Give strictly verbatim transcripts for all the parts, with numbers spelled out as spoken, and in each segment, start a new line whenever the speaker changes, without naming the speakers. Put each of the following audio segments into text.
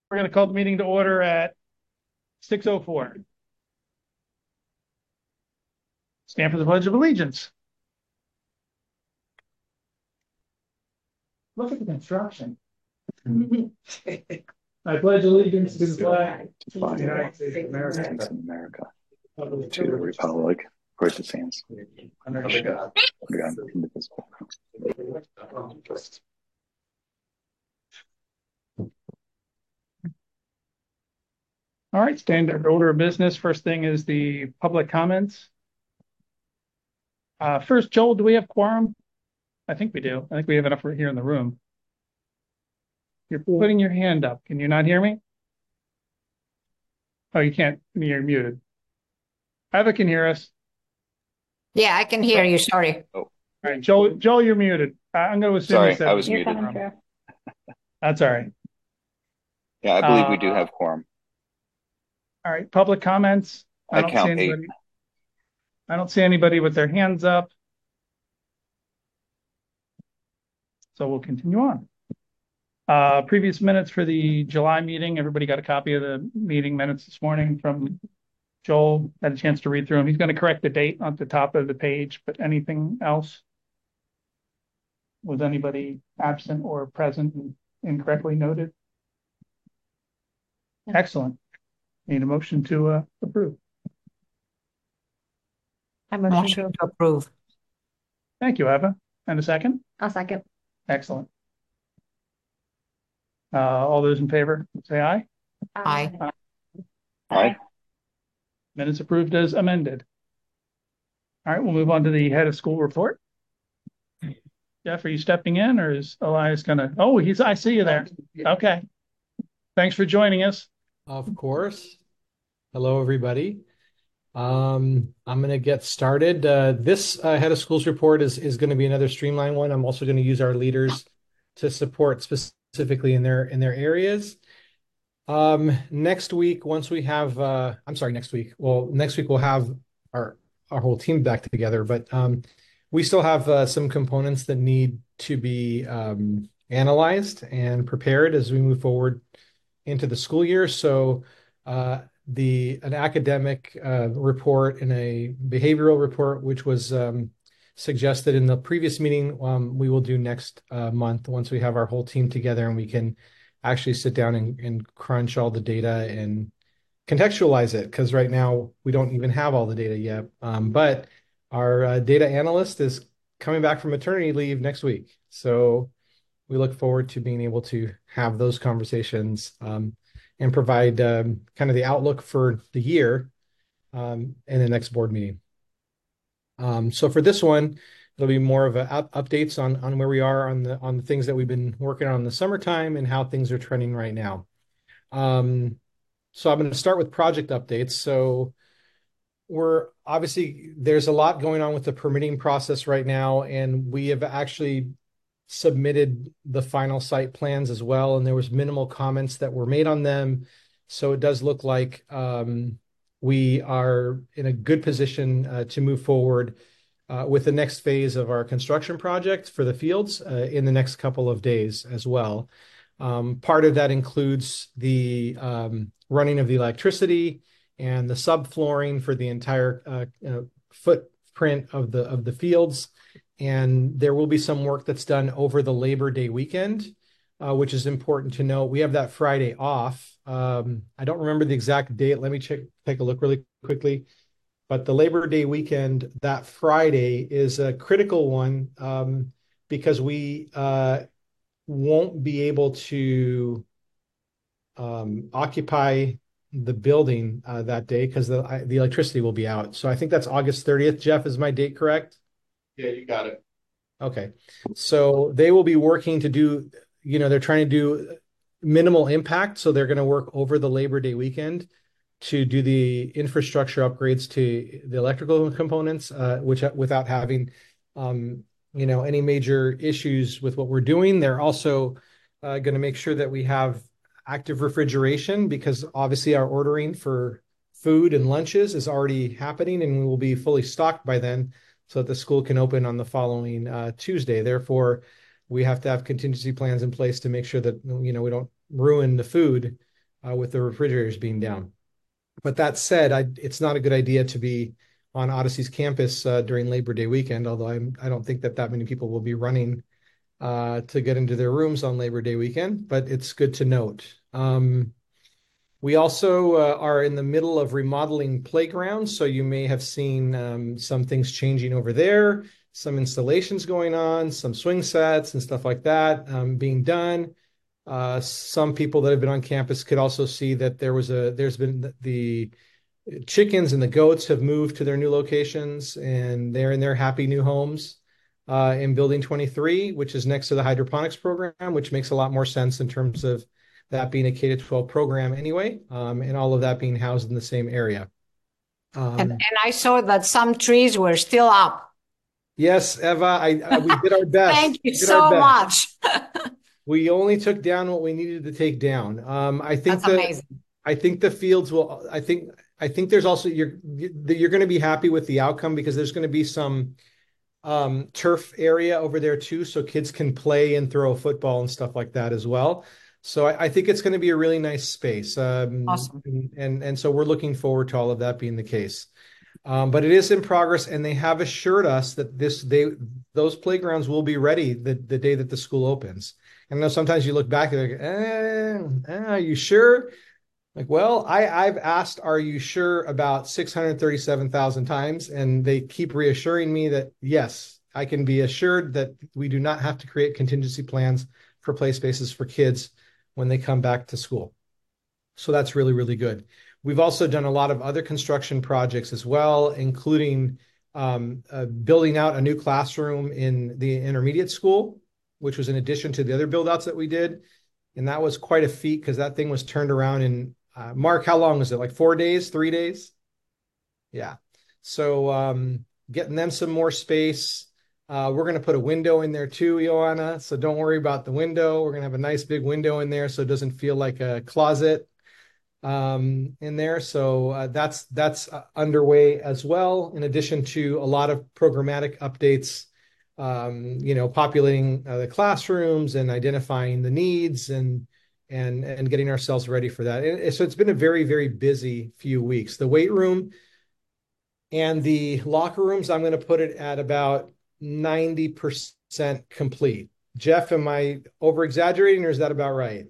We're going to call the meeting to order at six oh four. Stand for the Pledge of Allegiance. Look at the construction. I pledge allegiance to the flag of the United States of America,
States of America,
to
to the republic for which it stands,
under
under
God.
God, indivisible.
All right, standard order of business. First thing is the public comments. Uh, first, Joel, do we have quorum? I think we do. I think we have enough here in the room. You're putting your hand up. Can you not hear me? Oh, you can't. You're muted. Eva can hear us.
Yeah, I can hear you. Sorry.
Oh,
All right, Joel, Joel, you're muted. I- I'm going to assume you
sorry,
said
I was
You're
muted.
coming through.
That's all right.
Yeah, I believe we
Uh,
do have quorum.
All right, public comments. I
I
don't see
count eight.
anybody. I don't see anybody with their hands up. So we'll continue on. Uh, previous minutes for the July meeting. Everybody got a copy of the meeting minutes this morning from Joel. Had a chance to read through them. He's going to correct the date on the top of the page, but anything else? Was anybody absent or present and incorrectly noted? Excellent. Need a motion to uh, approve.
I motion.
Motion to approve.
Thank you, Eva. And a second?
I'll second.
Excellent. Uh, all those in favor, say aye.
Aye.
Aye.
Minutes approved as amended. All right, we'll move on to the head of school report. Jeff, are you stepping in or is Elias gonna? Oh, he's, I see you there. Okay. Thanks for joining us.
Of course. Hello, everybody. Um, I'm going to get started. Uh, this uh, head of schools report is, is going to be another streamlined one. I'm also going to use our leaders to support specifically in their in their areas. Um, next week, once we have, uh, I'm sorry, next week. Well, next week we'll have our our whole team back together, but um, we still have uh, some components that need to be um, analyzed and prepared as we move forward into the school year. So uh, the an academic uh, report and a behavioral report, which was um, suggested in the previous meeting, um, we will do next uh, month once we have our whole team together and we can actually sit down and, and crunch all the data and contextualize it, because right now we don't even have all the data yet. Um, but our uh, data analyst is coming back from maternity leave next week. So we look forward to being able to have those conversations um, and provide um, kind of the outlook for the year um, in the next board meeting. Um, so for this one, there'll be more of a up updates on, on where we are on the on the things that we've been working on in the summertime and how things are trending right now. Um, so I'm going to start with project updates. So we're obviously, there's a lot going on with the permitting process right now, and we have actually submitted the final site plans as well, and there was minimal comments that were made on them. So it does look like um, we are in a good position uh, to move forward uh, with the next phase of our construction project for the fields uh, in the next couple of days as well. Um, part of that includes the um, running of the electricity and the subflooring for the entire uh, uh, footprint of the of the fields. And there will be some work that's done over the Labor Day weekend, uh, which is important to know. We have that Friday off. Um, I don't remember the exact date. Let me check, take a look really quickly. But the Labor Day weekend, that Friday, is a critical one um, because we uh, won't be able to um, occupy the building uh, that day because the, the electricity will be out. So I think that's August thirtieth. Jeff, is my date correct?
Yeah, you got it.
Okay. So they will be working to do, you know, they're trying to do minimal impact. So they're going to work over the Labor Day weekend to do the infrastructure upgrades to the electrical components, uh, which without having, um, you know, any major issues with what we're doing. They're also uh, going to make sure that we have active refrigeration, because obviously our ordering for food and lunches is already happening and we will be fully stocked by then, so that the school can open on the following uh, Tuesday. Therefore, we have to have contingency plans in place to make sure that, you know, we don't ruin the food uh, with the refrigerators being down. But that said, I, it's not a good idea to be on Odyssey's campus uh, during Labor Day weekend, although I'm, I don't think that that many people will be running uh, to get into their rooms on Labor Day weekend, but it's good to note. Um, we also uh, are in the middle of remodeling playgrounds, so you may have seen um, some things changing over there, some installations going on, some swing sets and stuff like that um, being done. Uh, some people that have been on campus could also see that there was a there's been the chickens and the goats have moved to their new locations, and they're in their happy new homes uh, in Building twenty-three, which is next to the hydroponics program, which makes a lot more sense in terms of that being a K to twelve program anyway, um, and all of that being housed in the same area. Um,
And, and I saw that some trees were still up.
yes, Eva, I, I we did our best.
Thank you
We did
so
our
much.
best. We only took down what we needed to take down. Um, I think
That's
that
amazing.
I think the fields will. I think I think there's also you're you're going to be happy with the outcome because there's going to be some um, turf area over there too, so kids can play and throw a football and stuff like that as well. So I, I think it's going to be a really nice space. Um,
Awesome.
And, and and so we're looking forward to all of that being the case. Um, but it is in progress, and they have assured us that this they those playgrounds will be ready the, the day that the school opens. And I know sometimes you look back and like, eh, eh, are you sure? Like, well, I, I've asked, are you sure about six hundred thirty-seven thousand times? And they keep reassuring me that, yes, I can be assured that we do not have to create contingency plans for play spaces for kids when they come back to school. So that's really, really good. We've also done a lot of other construction projects as well, including um, uh, building out a new classroom in the intermediate school, which was in addition to the other build outs that we did. And that was quite a feat because that thing was turned around in, uh, Mark, how long was it? Like four days, three days? Yeah. So um, getting them some more space. Uh, we're going to put a window in there too, Joanna. So don't worry about the window. We're going to have a nice big window in there so it doesn't feel like a closet um, in there. So uh, that's that's uh, underway as well, in addition to a lot of programmatic updates, um, you know, populating uh, the classrooms and identifying the needs and and and getting ourselves ready for that. And so it's been a very, very busy few weeks. The weight room and the locker rooms, I'm going to put it at about ninety percent complete. Jeff, am I over exaggerating or is that about right?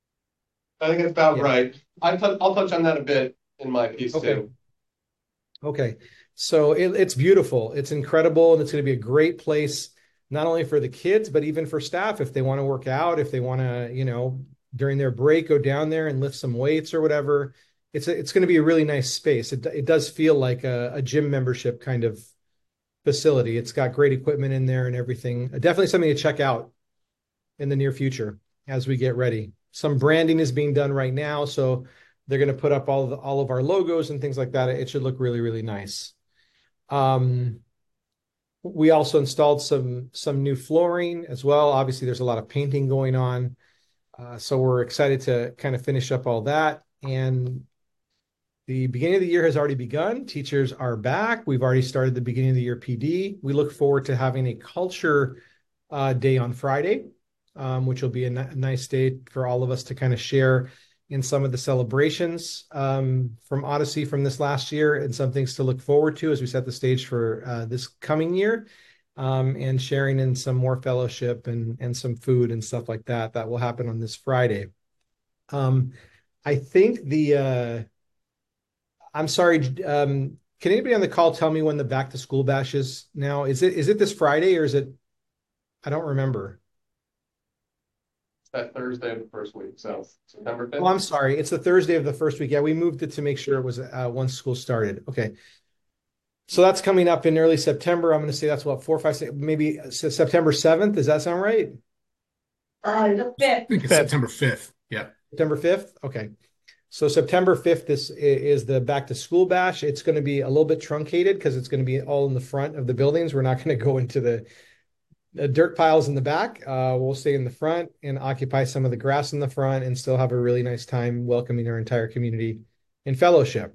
I think it's about
Yeah.
right. I t- I'll touch on that a bit in my piece
Okay.
too.
Okay. So it, it's beautiful. It's incredible. And it's going to be a great place, not only for the kids, but even for staff. If they want to work out, if they want to, you know, during their break, go down there and lift some weights or whatever. It's a, it's going to be a really nice space. It, it does feel like a, a gym membership kind of facility. It's got great equipment in there and everything. Definitely something to check out in the near future as we get ready. Some branding is being done right now, so they're going to put up all of the, all of our logos and things like that. It should look really, really nice. Um, we also installed some some new flooring as well. Obviously, there's a lot of painting going on, uh, so we're excited to kind of finish up all that. And the beginning of the year has already begun. Teachers are back. We've already started the beginning of the year P D. We look forward to having a culture uh, day on Friday, um, which will be a, n- nice day for all of us to kind of share in some of the celebrations um, from Odyssey from this last year and some things to look forward to as we set the stage for uh, this coming year, um, and sharing in some more fellowship and, and some food and stuff like that. That will happen on this Friday. Um, I think the, uh, I'm sorry, um, can anybody on the call tell me when the back to school bash is now? Is it is it this Friday or is it, I don't remember.
It's that Thursday of the first week, so September fifth.
Oh, I'm sorry. It's the Thursday of the first week. Yeah, we moved it to make sure it was uh, once school started. Okay. So that's coming up in early September. I'm going to say that's what, four, five, six, maybe S- September seventh. Does that sound right?
Uh, the
I
fifth.
think it's
Fifth.
September fifth. Yeah.
September fifth? Okay. So September fifth is, is the back to school bash. It's going to be a little bit truncated because it's going to be all in the front of the buildings. We're not going to go into the, the dirt piles in the back. Uh, we'll stay in the front and occupy some of the grass in the front and still have a really nice time welcoming our entire community in fellowship.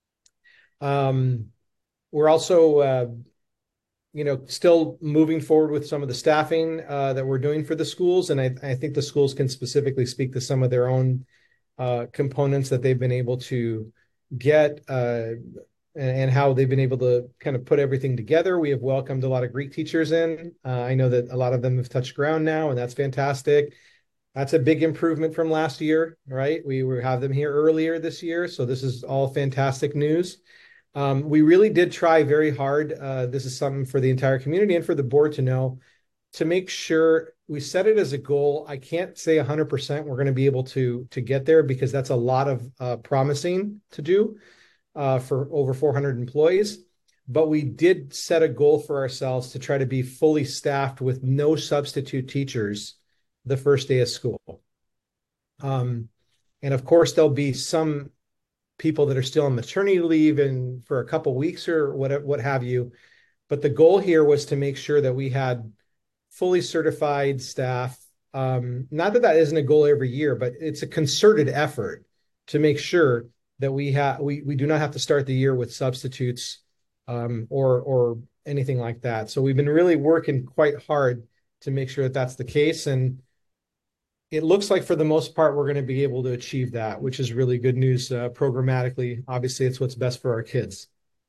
Um, we're also, uh, you know, still moving forward with some of the staffing uh, that we're doing for the schools. And I, I think the schools can specifically speak to some of their own uh, components that they've been able to get uh, and, and how they've been able to kind of put everything together. We have welcomed a lot of Greek teachers in. Uh, I know that a lot of them have touched ground now, and that's fantastic. That's a big improvement from last year, right? We were have them here earlier this year, so this is all fantastic news. Um, we really did try very hard. Uh, this is something for the entire community and for the board to know, to make sure we set it as a goal. I can't say one hundred percent we're going to be able to, to get there, because that's a lot of uh, promising to do uh, for over four hundred employees. But we did set a goal for ourselves to try to be fully staffed with no substitute teachers the first day of school. Um, and of course, there'll be some people that are still on maternity leave and for a couple weeks or what, what have you. But the goal here was to make sure that we had fully certified staff. Um, not that that isn't a goal every year, but it's a concerted effort to make sure that we have we we do not have to start the year with substitutes um, or or anything like that. So we've been really working quite hard to make sure that that's the case, and it looks like for the most part we're going to be able to achieve that, which is really good news uh, programmatically. Obviously, it's what's best for our kids.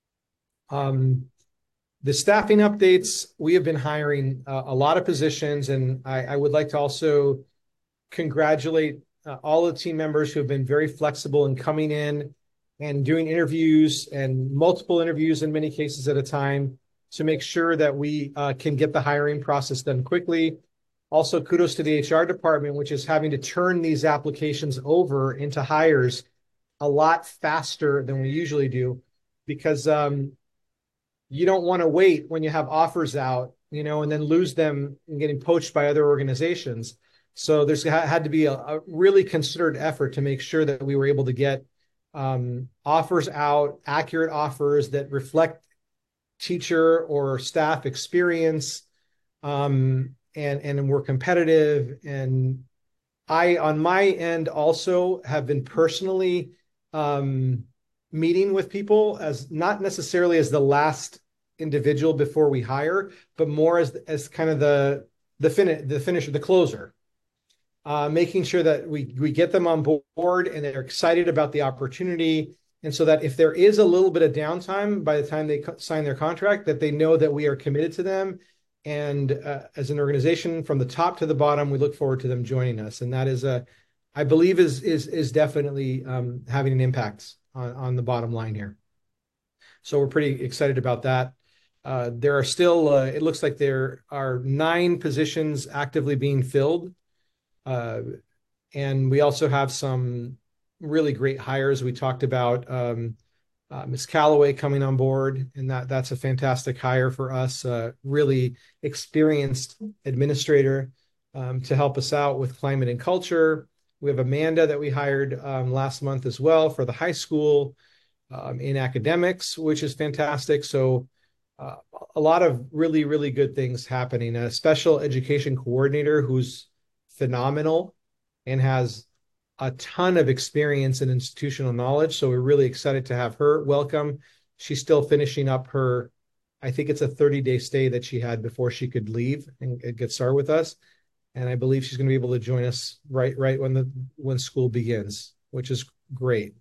Um, The staffing updates, we have been hiring uh, a lot of positions, and I, I would like to also congratulate uh, all the team members who have been very flexible in coming in and doing interviews, and multiple interviews in many cases at a time, to make sure that we uh, can get the hiring process done quickly. Also, kudos to the H R department, which is having to turn these applications over into hires a lot faster than we usually do, because um, you don't want to wait when you have offers out, you know, and then lose them and getting poached by other organizations. So there's had to be a, a really considered effort to make sure that we were able to get um, offers out, accurate offers that reflect teacher or staff experience, um, and, and we're competitive. And I, on my end, also have been personally um, meeting with people, as not necessarily as the last individual before we hire, but more as as kind of the the fin the finisher, the closer, uh, making sure that we we get them on board and they're excited about the opportunity, and so that if there is a little bit of downtime by the time they sign their contract, that they know that we are committed to them. And uh, as an organization, from the top to the bottom, we look forward to them joining us, and that is a, I believe, is is is definitely um, having an impact on on the bottom line here. So we're pretty excited about that. Uh, there are still, uh, it looks like there are nine positions actively being filled. Uh, and we also have some really great hires. We talked about um, uh, Miz Calloway coming on board, and that that's a fantastic hire for us. Uh, really experienced administrator um, to help us out with climate and culture. We have Amanda that we hired um, last month as well for the high school um, in academics, which is fantastic. So uh, a lot of really, really good things happening. A special education coordinator who's phenomenal and has a ton of experience and institutional knowledge. So we're really excited to have her. Welcome. She's still finishing up her, I think it's a thirty day stay that she had before she could leave and get started with us. And I believe she's going to be able to join us right, right when the when school begins, which is great.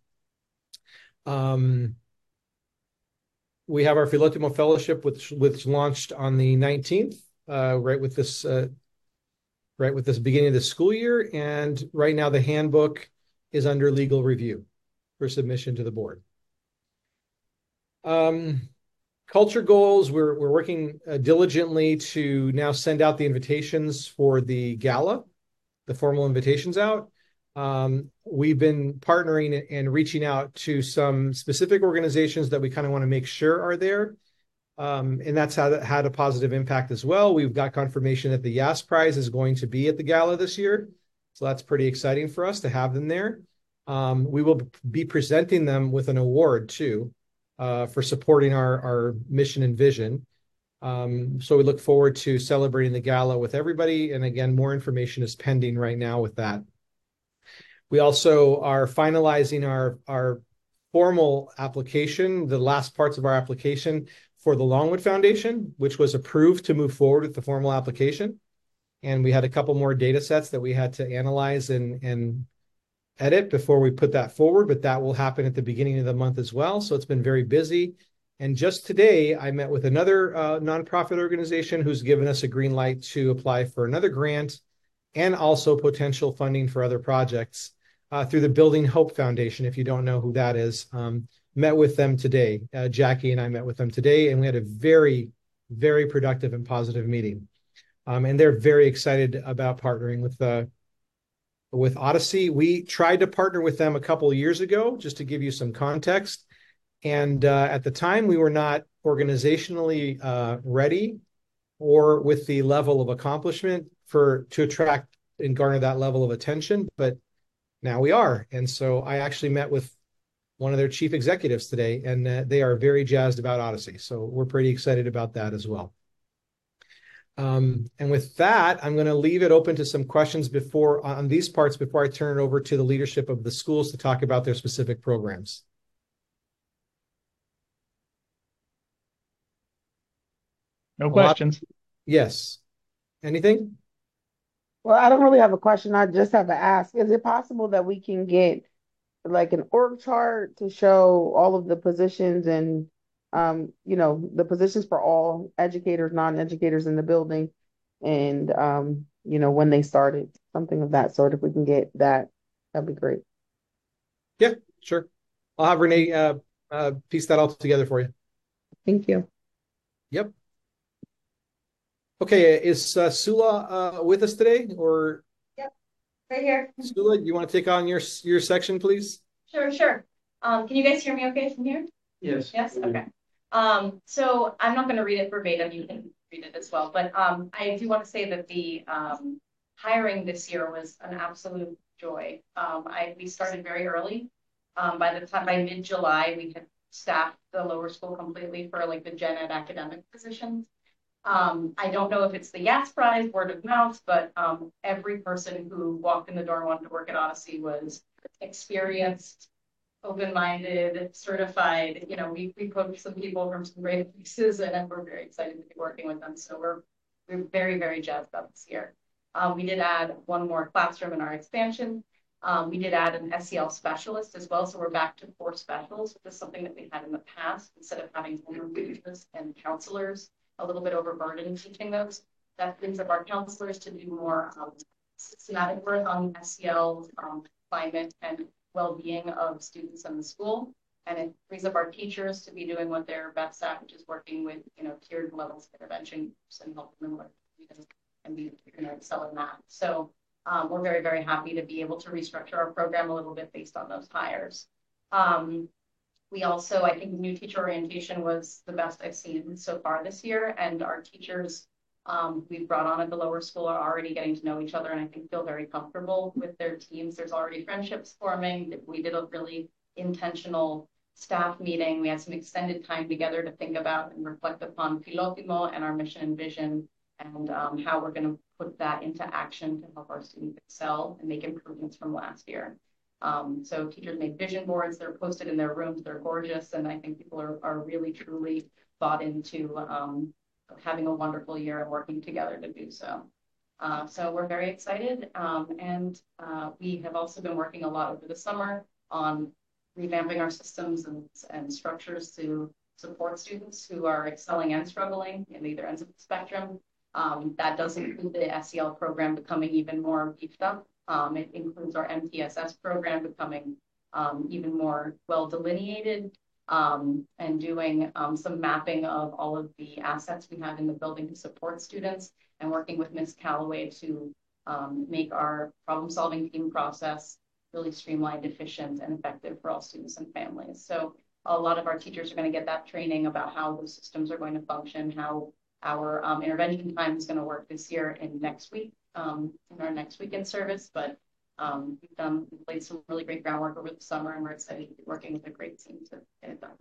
Um, we have our Philotimo Fellowship, which which launched on the nineteenth, uh, right with this, uh, right with this beginning of the school year. And right now, the handbook is under legal review for submission to the board. Um, Culture goals, we're, we're working uh, diligently to now send out the invitations for the gala, the formal invitations out. Um, we've been partnering and reaching out to some specific organizations that we kind of want to make sure are there. Um, and that's had, had a positive impact as well. We've got confirmation that the Yas Prize is going to be at the gala this year. So that's pretty exciting for us to have them there. Um, we will be presenting them with an award too. Uh, for supporting our, our mission and vision. Um, so we look forward to celebrating the gala with everybody. And again, more information is pending right now with that. We also are finalizing our, our formal application, the last parts of our application for the Longwood Foundation, which was approved to move forward with the formal application. And we had a couple more data sets that we had to analyze and, and edit before we put that forward, but that will happen at the beginning of the month as well. So it's been very busy. And just today, I met with another uh, nonprofit organization who's given us a green light to apply for another grant and also potential funding for other projects uh, through the Building Hope Foundation. If you don't know who that is, um, met with them today. Uh, Jackie and I met with them today, and we had a very, very productive and positive meeting. Um, and they're very excited about partnering with uh, with Odyssey. We tried to partner with them a couple of years ago, just to give you some context. And uh, at the time, we were not organizationally uh, ready or with the level of accomplishment for to attract and garner that level of attention. But now we are. And so I actually met with one of their chief executives today, and uh, they are very jazzed about Odyssey. So we're pretty excited about that as well. Um, and with that, I'm going to leave it open to some questions before on these parts before I turn it over to the leadership of the schools to talk about their specific programs.
No questions.
Yes. Anything?
Well, I don't really have a question. I just have to ask. Is it possible that we can get like an org chart to show all of the positions and um, you know, the positions for all educators, non-educators in the building and um, you know, when they started, something of that sort. If we can get that, that'd be great.
Yeah, sure. I'll have Renee uh, uh, piece that all together for you.
Thank you.
Yep. Okay, is uh, Sula uh, with us today, or
Right here.
Sula, you want to take on your your section, please?
Sure, sure. Um, can you guys hear me okay from here?
Yes.
Yes, okay. Um, so I'm not going to read it verbatim. You can read it as well. But um, I do want to say that the um, hiring this year was an absolute joy. Um, I we started very early. Um, by the time by mid-July, we had staffed the lower school completely for like the gen ed academic positions. Um, I don't know if it's the Yats Prize, word of mouth, but um, every person who walked in the door and wanted to work at Odyssey was experienced, open-minded, certified. You know, we we poached some people from some great places, and we're very excited to be working with them. So we're we're very very jazzed about this year. Um, we did add one more classroom in our expansion. Um, we did add an S E L specialist as well, so we're back to four specials, which is something that we had in the past instead of having interviews and counselors. A little bit overburdened teaching those. That brings up our counselors to do more um, systematic work on S E L, um, climate, and well-being of students in the school. And it brings up our teachers to be doing what they're best at, which is working with, you know, tiered levels of intervention and helping them learn and be, you know, excel in that. So um, we're very, very happy to be able to restructure our program a little bit based on those hires. Um, We also, I think new teacher orientation was the best I've seen so far this year. And our teachers um, we've brought on at the lower school are already getting to know each other and I think feel very comfortable with their teams. There's already friendships forming. We did a really intentional staff meeting. We had some extended time together to think about and reflect upon Pilotimo and our mission and vision and um, how we're going to put that into action to help our students excel and make improvements from last year. Um, so teachers made vision boards, they're posted in their rooms, they're gorgeous. And I think people are, are really, truly bought into um, having a wonderful year and working together to do so. Uh, so we're very excited. Um, and uh, we have also been working a lot over the summer on revamping our systems and, and structures to support students who are excelling and struggling in either ends of the spectrum. Um, that does include the S E L program becoming even more beefed up. Um, it includes our M T S S program becoming um, even more well delineated um, and doing um, some mapping of all of the assets we have in the building to support students and working with Miz Calloway to um, make our problem solving team process really streamlined, efficient, and effective for all students and families. So a lot of our teachers are going to get that training about how those systems are going to function, how our um, intervention time is going to work this year and next week. Um, in our next weekend service, but um, we've done we've laid some really great groundwork over the summer, and we're excited to be working with a great team to get it done.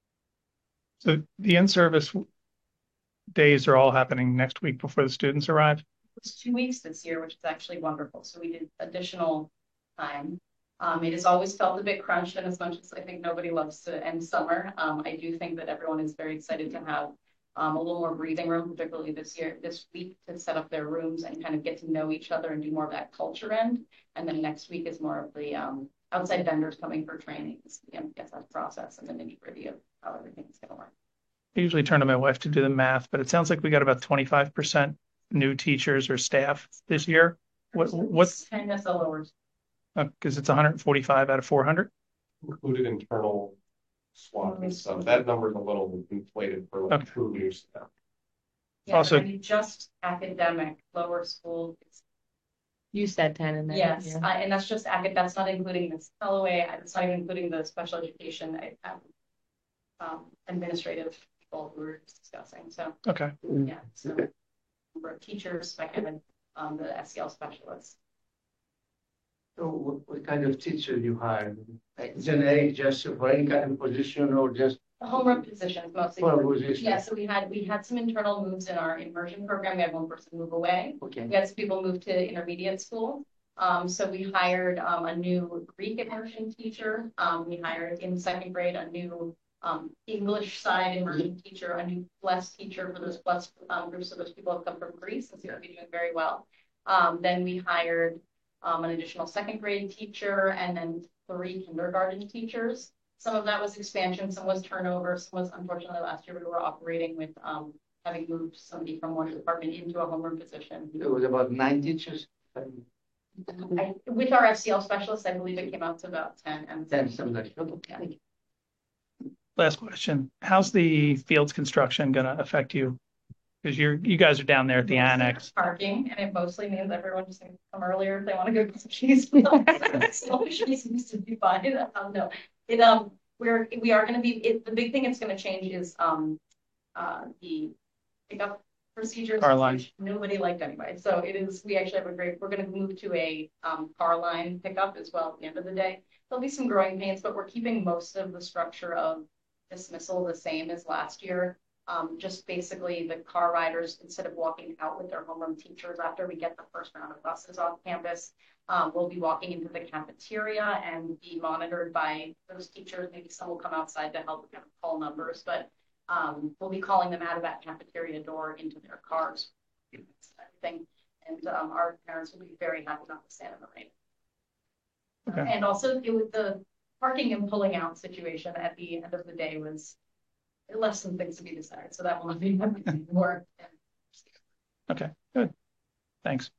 So the in-service days are all happening next week before the students arrive?
It's two weeks this year, which is actually wonderful. So we did additional time. Um, it has always felt a bit crunched, and as much as I think nobody loves to end summer, um, I do think that everyone is very excited to have um, a little more breathing room, particularly this year, this week, to set up their rooms and kind of get to know each other and do more of that culture end. And then next week is more of the um, outside vendors coming for trainings, the M P S S process and the nitty gritty of how everything's going to work.
I usually turn to my wife to do the math, but it sounds like we got about twenty-five percent new teachers or staff this year. What, what's,
And that's the lowers.
because it's one hundred forty-five out of four hundred?
Included internal swap and stuff. That number's a little inflated for like
Okay.
true new stuff.
Yeah,
Also-
I mean, just academic, lower school. It's,
You said ten in there.
yes,
yeah.
uh, and that's just acad, that's not including this Callaway, it's not even including the special education, I- um, um, administrative people who were discussing, so,
Okay.
yeah, so. Number of teachers, like, and, um, the S E L specialists.
So what, what kind of teacher you hire? Like generic, just for any kind of position or just
The homeroom positions mostly.
for a position?
Yeah, so we had, we had some internal moves in our immersion program, we had one person move away.
Okay.
We had some people move to intermediate school. Um, so we hired, um, a new Greek immersion teacher. Um, we hired in second grade, a new, um, English side immersion teacher, a new plus teacher for those plus, um, groups of those people have come from Greece and seem to be doing very well. Um, then we hired, um, an additional second grade teacher and then three kindergarten teachers. Some of that was expansion, some was turnover, some was unfortunately last year we were operating with, um, having moved somebody from one department into a homeroom position.
It was about nine teachers,
I, with our F C L specialists, I believe it came out to about ten and.
ten, something like that. Okay.
Last question. How's the Fields construction going to affect you? Because you're, you guys are down there at the annex.
Parking, and it mostly means everyone just needs to come earlier if they want to go get some cheese. So cheese seems to be fine. Um, no, it, um, we're, we are gonna be, it, the big thing it's gonna change is, um, uh, the pickup procedures.
Car line.
Which nobody liked anyway. So it is, we actually have a great, we're gonna move to a, um, car line pickup as well at the end of the day. There'll be some growing pains, but we're keeping most of the structure of dismissal the same as last year. Um, just basically the car riders, instead of walking out with their homeroom teachers after we get the first round of buses off campus, um, we'll be walking into the cafeteria and be monitored by those teachers. Maybe some will come outside to help kind of call numbers, but um, we'll be calling them out of that cafeteria door into their cars. Everything. And um, our parents will be very happy not to stand in the rain.
Okay.
And also it was the parking and pulling out situation at the end of the day was less than things to be decided. So that will not be more.
Okay, good. Thanks.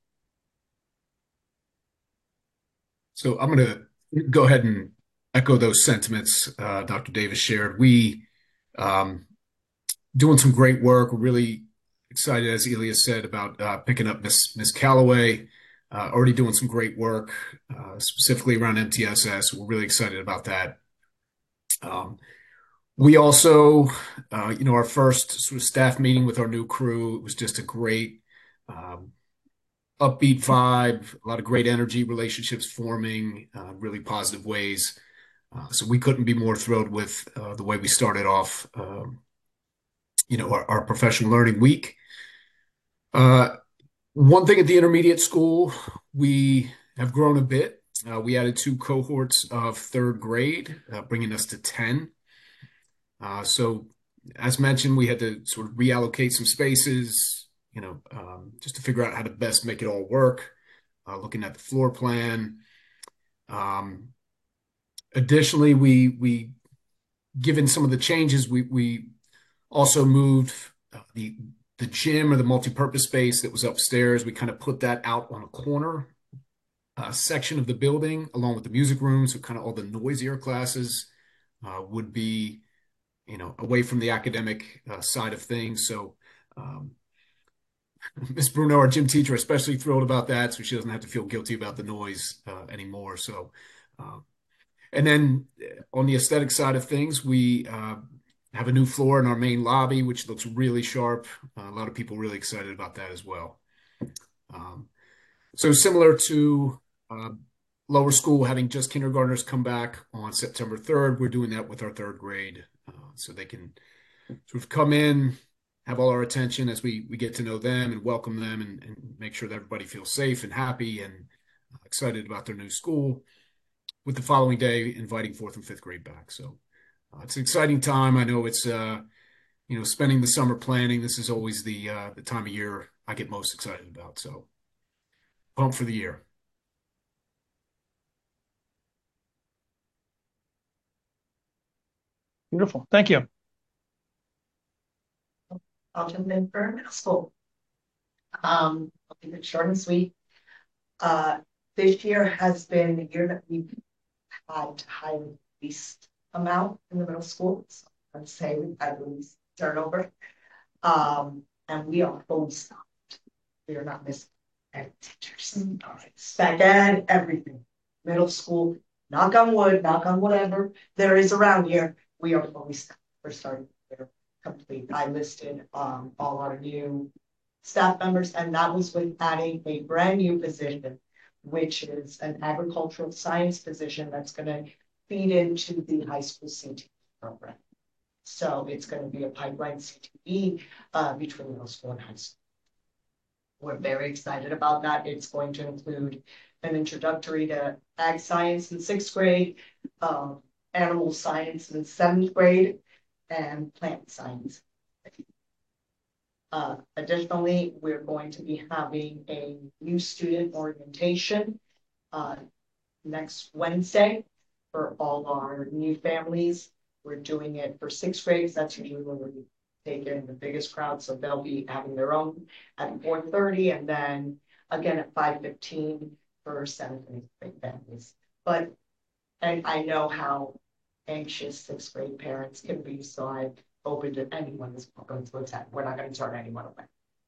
So I'm going to go ahead and echo those sentiments uh, Doctor Davis shared. We um, doing some great work. We're really excited, as Elias said, about uh, picking up Miss Miss Callaway. Uh, already doing some great work, uh, specifically around M T S S. We're really excited about that. Um, we also, uh, you know, our first sort of staff meeting with our new crew, it was just a great um, upbeat vibe, a lot of great energy, relationships forming, uh, really positive ways. Uh, so we couldn't be more thrilled with uh, the way we started off, um, you know, our, our professional learning week. Uh, one thing at the intermediate school, we have grown a bit. Uh, we added two cohorts of third grade, uh, bringing us to ten. Uh, so as mentioned, we had to sort of reallocate some spaces, you know, um, just to figure out how to best make it all work, uh, looking at the floor plan. Um, additionally, we, we, given some of the changes, we, we also moved uh, the, the gym or the multipurpose space that was upstairs. We kind of put that out on a corner uh, section of the building, along with the music room. So kind of all the noisier classes uh, would be, you know, away from the academic uh, side of things. So, um, Miz Bruno, our gym teacher, especially thrilled about that, so she doesn't have to feel guilty about the noise uh, anymore. So, uh, and then on the aesthetic side of things, we uh, have a new floor in our main lobby, which looks really sharp. Uh, a lot of people really excited about that as well. Um, so similar to uh, lower school, having just kindergartners come back on September third, we're doing that with our third grade, uh, so they can sort of come in, have all our attention as we, we get to know them and welcome them and, and make sure that everybody feels safe and happy and excited about their new school, with the following day inviting fourth and fifth grade back. So uh, it's an exciting time. I know it's uh, you know, spending the summer planning. This is always the uh, the time of year I get most excited about. So pumped for the year.
Beautiful. Thank you.
I'll jump in for middle school. Um, I'll keep it short and sweet. Uh, this year has been the year that we've had to hire the least amount in the middle school. So I'd say we've had the least turnover. Um, and we are fully stocked. We are not missing any teachers. All right. Spec ed, everything. Middle school, knock on wood, knock on whatever there is around here. We are fully stocked. We're starting to complete. I listed um all our new staff members, and that was with adding a brand new position, which is an agricultural science position that's going to feed into the high school C T E program. So it's going to be a pipeline C T E uh, between middle school and high school. We're very excited about that. It's going to include an introductory to ag science in sixth grade, um, animal science in seventh grade, and plant science. Uh, additionally, we're going to be having a new student orientation uh, next Wednesday for all our new families. We're doing it for sixth grades. That's usually when we're taking the biggest crowd. So they'll be having their own at four thirty and then again at five fifteen for seventh and eighth grade families. But and I know how anxious sixth grade parents can be, so I've open to anyone who's going to attend. We're not going to turn anyone away.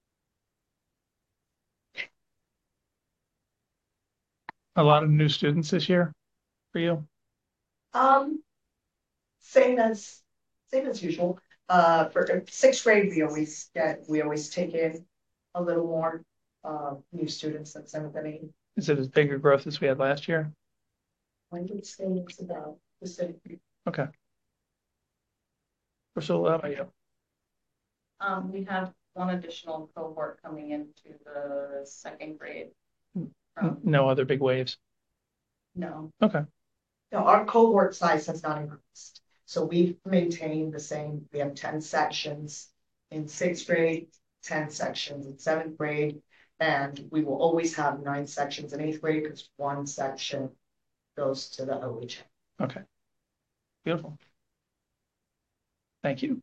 A lot of new students this year for you?
Um, same as same as usual. Uh, for sixth grade, we always get we always take in a little more uh, new students than seventh and eighth.
Is it as big a growth as we had last year?
I would say it's about the same.
Okay. Priscilla, how about you?
Um, we have one additional cohort coming into the second grade. Um,
No other big waves?
No.
Okay.
No, our cohort size has not increased. So we've maintained the same. We have ten sections in sixth grade, ten sections in seventh grade, and we will always have nine sections in eighth grade because one section goes to the O H A.
Okay. Beautiful. Thank you.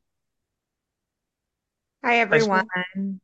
Hi,
High school?
everyone.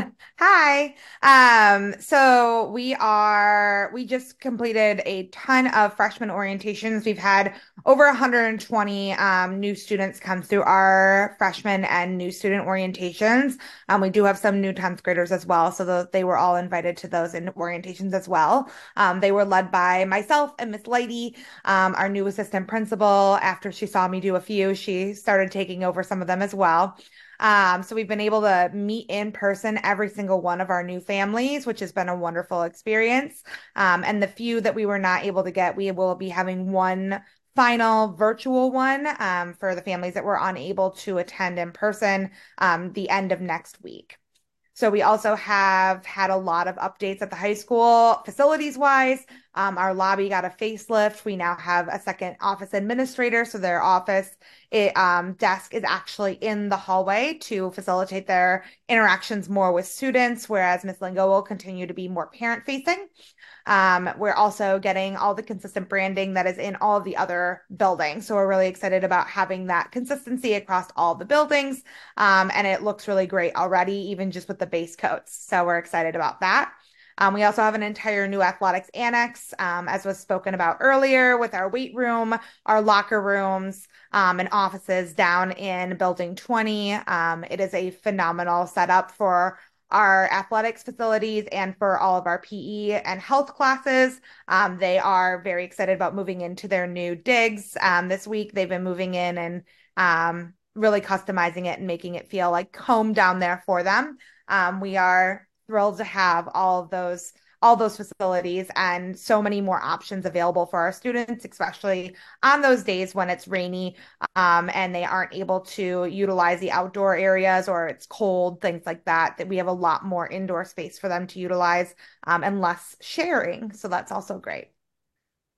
Hi. Um, so we are, we just completed a ton of freshman orientations. We've had over one hundred twenty um, new students come through our freshman and new student orientations. Um, we do have some new tenth graders as well, so the, they were all invited to those in orientations as well. Um, they were led by myself and Miss Lighty, um, our new assistant principal. After she saw me do a few, she started taking over some of them as well. Um, so we've been able to meet in person every single one of our new families, which has been a wonderful experience. Um, and the few that we were not able to get, we will be having one final virtual one um, for the families that were unable to attend in person um, the end of next week. So we also have had a lot of updates at the high school facilities wise. Um, our lobby got a facelift. We now have a second office administrator. So their office it, um, desk is actually in the hallway to facilitate their interactions more with students, whereas Miss Lingo will continue to be more parent facing. Um, we're also getting all the consistent branding that is in all of the other buildings. So we're really excited about having that consistency across all the buildings. Um, and it looks really great already, even just with the base coats. So we're excited about that. Um, we also have an entire new athletics annex, um, as was spoken about earlier, with our weight room, our locker rooms, um, and offices down in building twenty. Um, it is a phenomenal setup for our athletics facilities and for all of our P E and health classes. Um, they are very excited about moving into their new digs. Um, this week, they've been moving in and um, really customizing it and making it feel like home down there for them. Um, we are thrilled to have all of those all those facilities and so many more options available for our students, especially on those days when it's rainy um, and they aren't able to utilize the outdoor areas or it's cold, things like that, that we have a lot more indoor space for them to utilize um, and less sharing. So that's also great.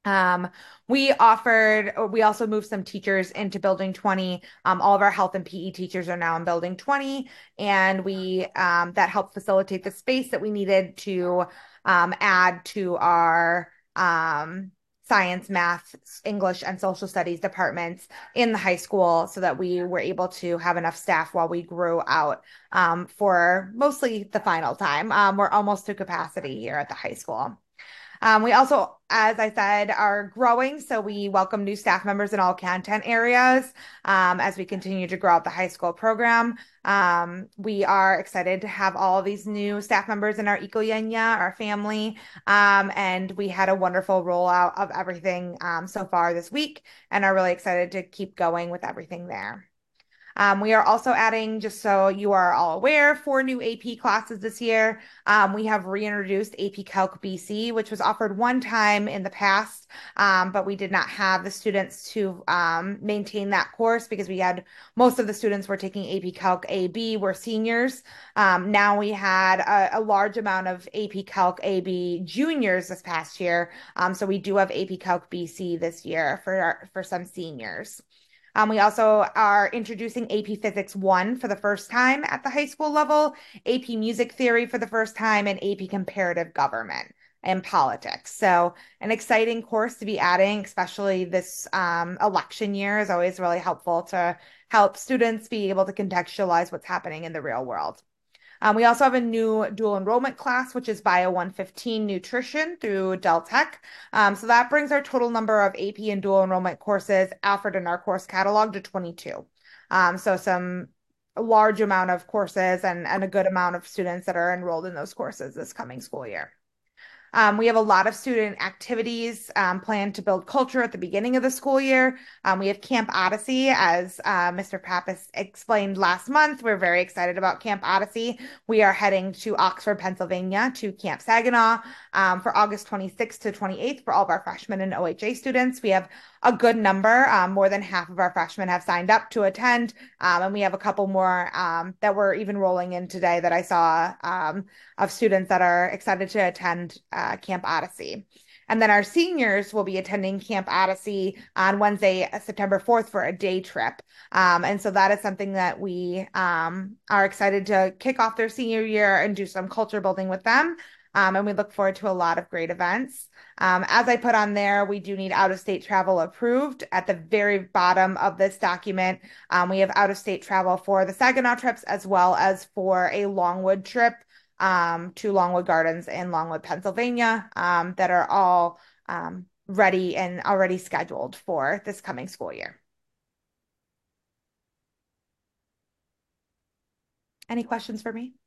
Um, we offered, or we also moved some teachers into building twenty. Um, all of our health and P E teachers are now in building twenty, and we um, that helped facilitate the space that we needed to um, add to our um, science, math, English, and social studies departments in the high school so that we were able to have enough staff while we grew out um, for mostly the final time. Um, we're almost to capacity here at the high school. Um, we also, as I said, are growing, so we welcome new staff members in all content areas um, as we continue to grow out the high school program. Um, we are excited to have all of these new staff members in our Ikoyenya, our family, um, and we had a wonderful rollout of everything um, so far this week and are really excited to keep going with everything there. Um, we are also adding, just so you are all aware, four new A P classes this year. Um, we have reintroduced A P Calc B C, which was offered one time in the past, um, but we did not have the students to um, maintain that course because we had most of the students were taking A P Calc A B, were seniors. Um, now we had a, a large amount of A P Calc A B juniors this past year, um, so we do have A P Calc B C this year for our, for some seniors. Um, we also are introducing A P Physics one for the first time at the high school level, A P Music Theory for the first time, and A P Comparative Government and Politics. So an exciting course to be adding, especially this um, election year, is always really helpful to help students be able to contextualize what's happening in the real world. Um, we also have a new dual enrollment class, which is Bio one fifteen Nutrition through Del Tech. Um, so that brings our total number of A P and dual enrollment courses offered in our course catalog to twenty-two. Um, so some a large amount of courses and, and a good amount of students that are enrolled in those courses this coming school year. Um, we have a lot of student activities um, planned to build culture at the beginning of the school year. Um, we have Camp Odyssey, as uh, Mister Pappas explained last month. We're very excited about Camp Odyssey. We are heading to Oxford, Pennsylvania to Camp Saginaw um, for August twenty-sixth to twenty-eighth for all of our freshmen and O H A students. We have a good number. Um, more than half of our freshmen have signed up to attend. Um, and we have a couple more um, that we're even rolling in today that I saw um, of students that are excited to attend uh, Camp Odyssey. And then our seniors will be attending Camp Odyssey on Wednesday, September fourth for a day trip. Um, and so that is something that we um, are excited to kick off their senior year and do some culture building with them. Um, and we look forward to a lot of great events. Um, as I put on there, we do need out-of-state travel approved. At the very bottom of this document, um, we have out-of-state travel for the Saginaw trips as well as for a Longwood trip um, to Longwood Gardens in Longwood, Pennsylvania, um, that are all um, ready and already scheduled for this coming school year. Any questions for me?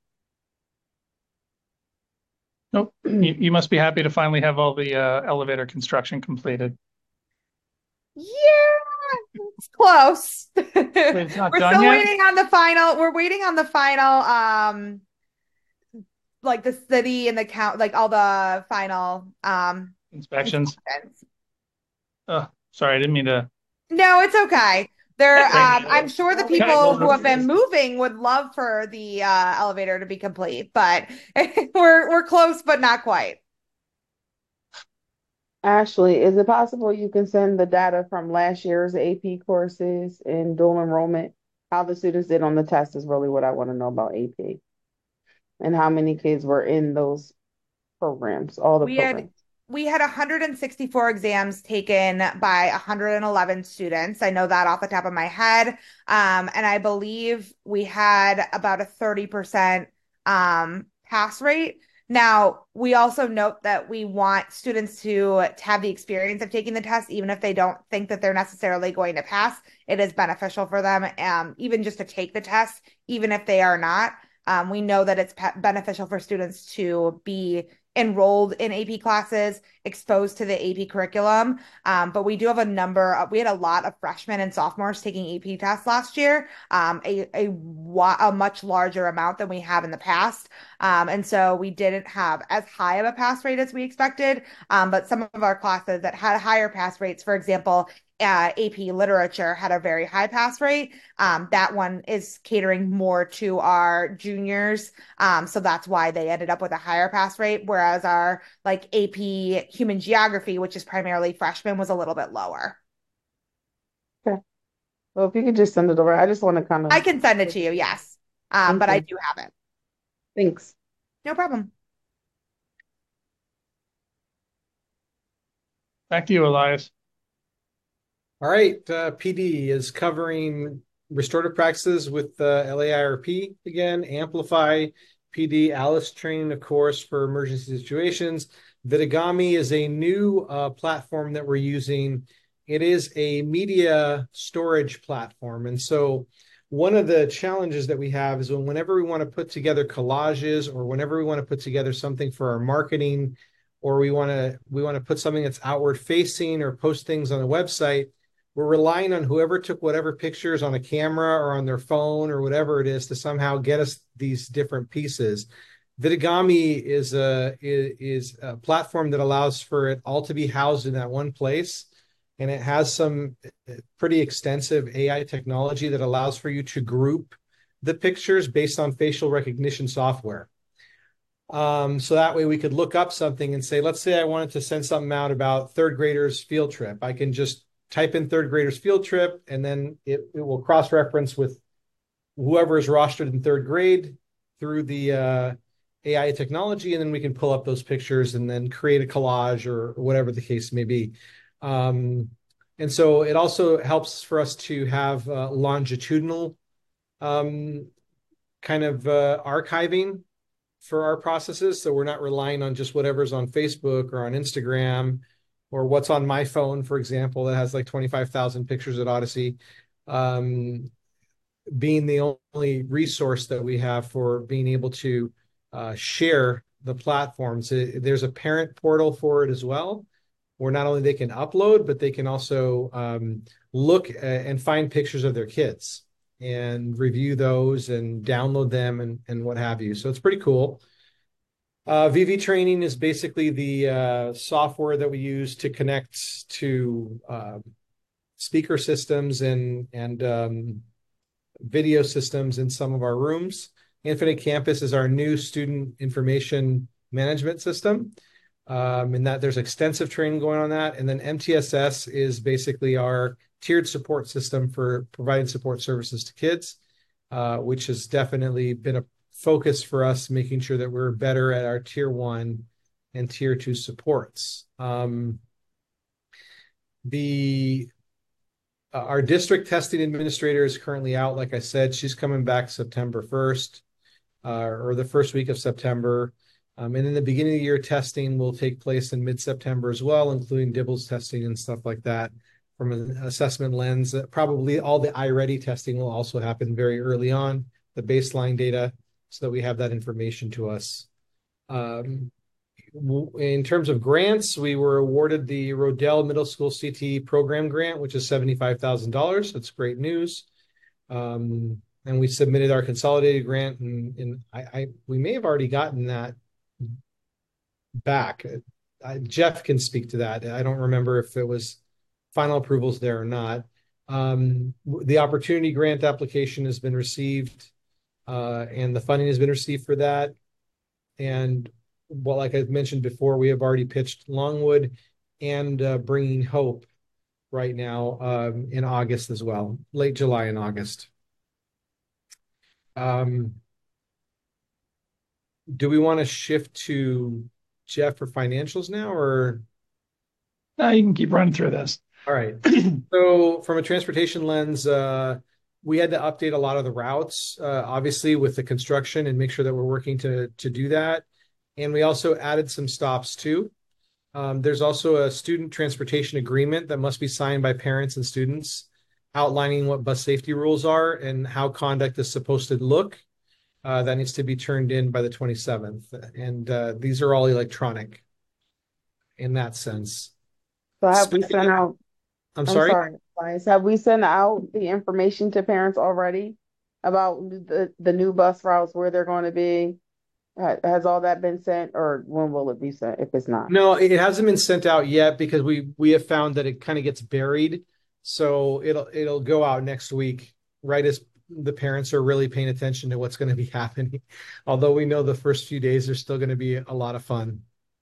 Nope. You, you must be happy to finally have all the uh, elevator construction completed.
Yeah, it's close.
It's not
We're
done
still
yet?
waiting on the final. We're waiting on the final, um, like the city and the count, like all the final um
Inspections.
inspections.
Oh, sorry, I didn't mean to.
No, it's okay. There, um, I'm sure the people
Technical
who have been moving would love for the uh, elevator to be complete, but we're we're close, but not quite.
Ashley, is it possible you can send the data from last year's A P courses in dual enrollment? How the students did on the test is really what I want to know about A P. And how many kids were in those programs, all the
We had
programs.
we had one hundred sixty-four exams taken by one hundred eleven students. I know that off the top of my head. Um, and I believe we had about a thirty percent um, pass rate. Now, we also note that we want students to, to have the experience of taking the test, even if they don't think that they're necessarily going to pass. It is beneficial for them, um, even just to take the test, even if they are not. Um, we know that it's beneficial for students to be enrolled in A P classes, exposed to the A P curriculum. Um, but we do have a number of, we had a lot of freshmen and sophomores taking A P tests last year, um, a, a, a much larger amount than we have in the past. Um, and so we didn't have as high of a pass rate as we expected. Um, but some of our classes that had higher pass rates, for example, Uh, A P literature had a very high pass rate. Um, that one is catering more to our juniors. Um, so that's why they ended up with a higher pass rate. Whereas our like A P human geography, which is primarily freshmen, was a little bit lower.
Okay. Well, if you could just send it over, I just want to kind of.
I can send it to you, yes. Um,
Thank
but I
you.
do have it.
Thanks.
No problem.
Back to you, Elias.
All right, uh, P D is covering restorative practices with uh, L A I R P again, Amplify, P D, Alice training, of course, for emergency situations. Vidagami is a new uh, platform that we're using. It is a media storage platform. And so one of the challenges that we have is when whenever we want to put together collages or whenever we want to put together something for our marketing, or we want to we want to put something that's outward facing or post things on the website, we're relying on whoever took whatever pictures on a camera or on their phone or whatever it is to somehow get us these different pieces. Vidagami is a is a platform that allows for it all to be housed in that one place, and it has some pretty extensive A I technology that allows for you to group the pictures based on facial recognition software. Um, so that way we could look up something and say, let's say I wanted to send something out about third graders field trip. I can just type in third graders field trip, and then it, it will cross-reference with whoever is rostered in third grade through the uh, A I technology, and then we can pull up those pictures and then create a collage or whatever the case may be. Um, and so it also helps for us to have uh, longitudinal um, kind of uh, archiving for our processes. So we're not relying on just whatever's on Facebook or on Instagram or what's on my phone, for example, that has like twenty-five thousand pictures at Odyssey, um, being the only resource that we have for being able to uh, share the platforms. It, there's a parent portal for it as well, where not only they can upload, but they can also um, look and find pictures of their kids and review those and download them and, and what have you. So it's pretty cool. Uh, V V Training is basically the uh, software that we use to connect to uh, speaker systems and, and um, video systems in some of our rooms. Infinite Campus is our new student information management system. Um, and that there's extensive training going on that. And then M T S S is basically our tiered support system for providing support services to kids, uh, which has definitely been a focus for us, making sure that we're better at our tier one and tier two supports. Um, the uh, our district testing administrator is currently out. Like I said, she's coming back September first uh, or the first week of September. Um, and then the beginning of the year testing will take place in mid-September as well, including DIBELS testing and stuff like that from an assessment lens. Uh, probably all the iReady testing will also happen very early on, the baseline data, so that we have that information to us. Um, in terms of grants, we were awarded the Rodell Middle School C T E program grant, which is seventy-five thousand dollars. That's great news. Um, and we submitted our consolidated grant, and, and I, I we may have already gotten that back. Uh, Jeff can speak to that. I don't remember if it was final approvals there or not. Um, the opportunity grant application has been received, uh, and the funding has been received for that. And well, like I mentioned before, we have already pitched Longwood and uh, Bringing Hope right now um, in August as well, late July and August. Um, do we want to shift to Jeff for financials now, or?
No, you can keep running through this.
All right. So from a transportation lens, uh, we had to update a lot of the routes, uh, obviously with the construction, and make sure that we're working to, to do that. And we also added some stops too. Um, there's also a student transportation agreement that must be signed by parents and students, outlining what bus safety rules are and how conduct is supposed to look. Uh, that needs to be turned in by the twenty-seventh. And uh, these are all electronic in that sense.
So have we sent out?
I'm
I'm
sorry?
sorry, Elias, have we sent out the information to parents already about the, the new bus routes, where they're going to be? Ha- Has all that been sent, or when will it be sent if it's not?
No, it hasn't been sent out yet because we we have found that it kind of gets buried. So it'll it'll go out next week, right as the parents are really paying attention to what's going to be happening. Although we know the first few days are still going to be a lot of fun.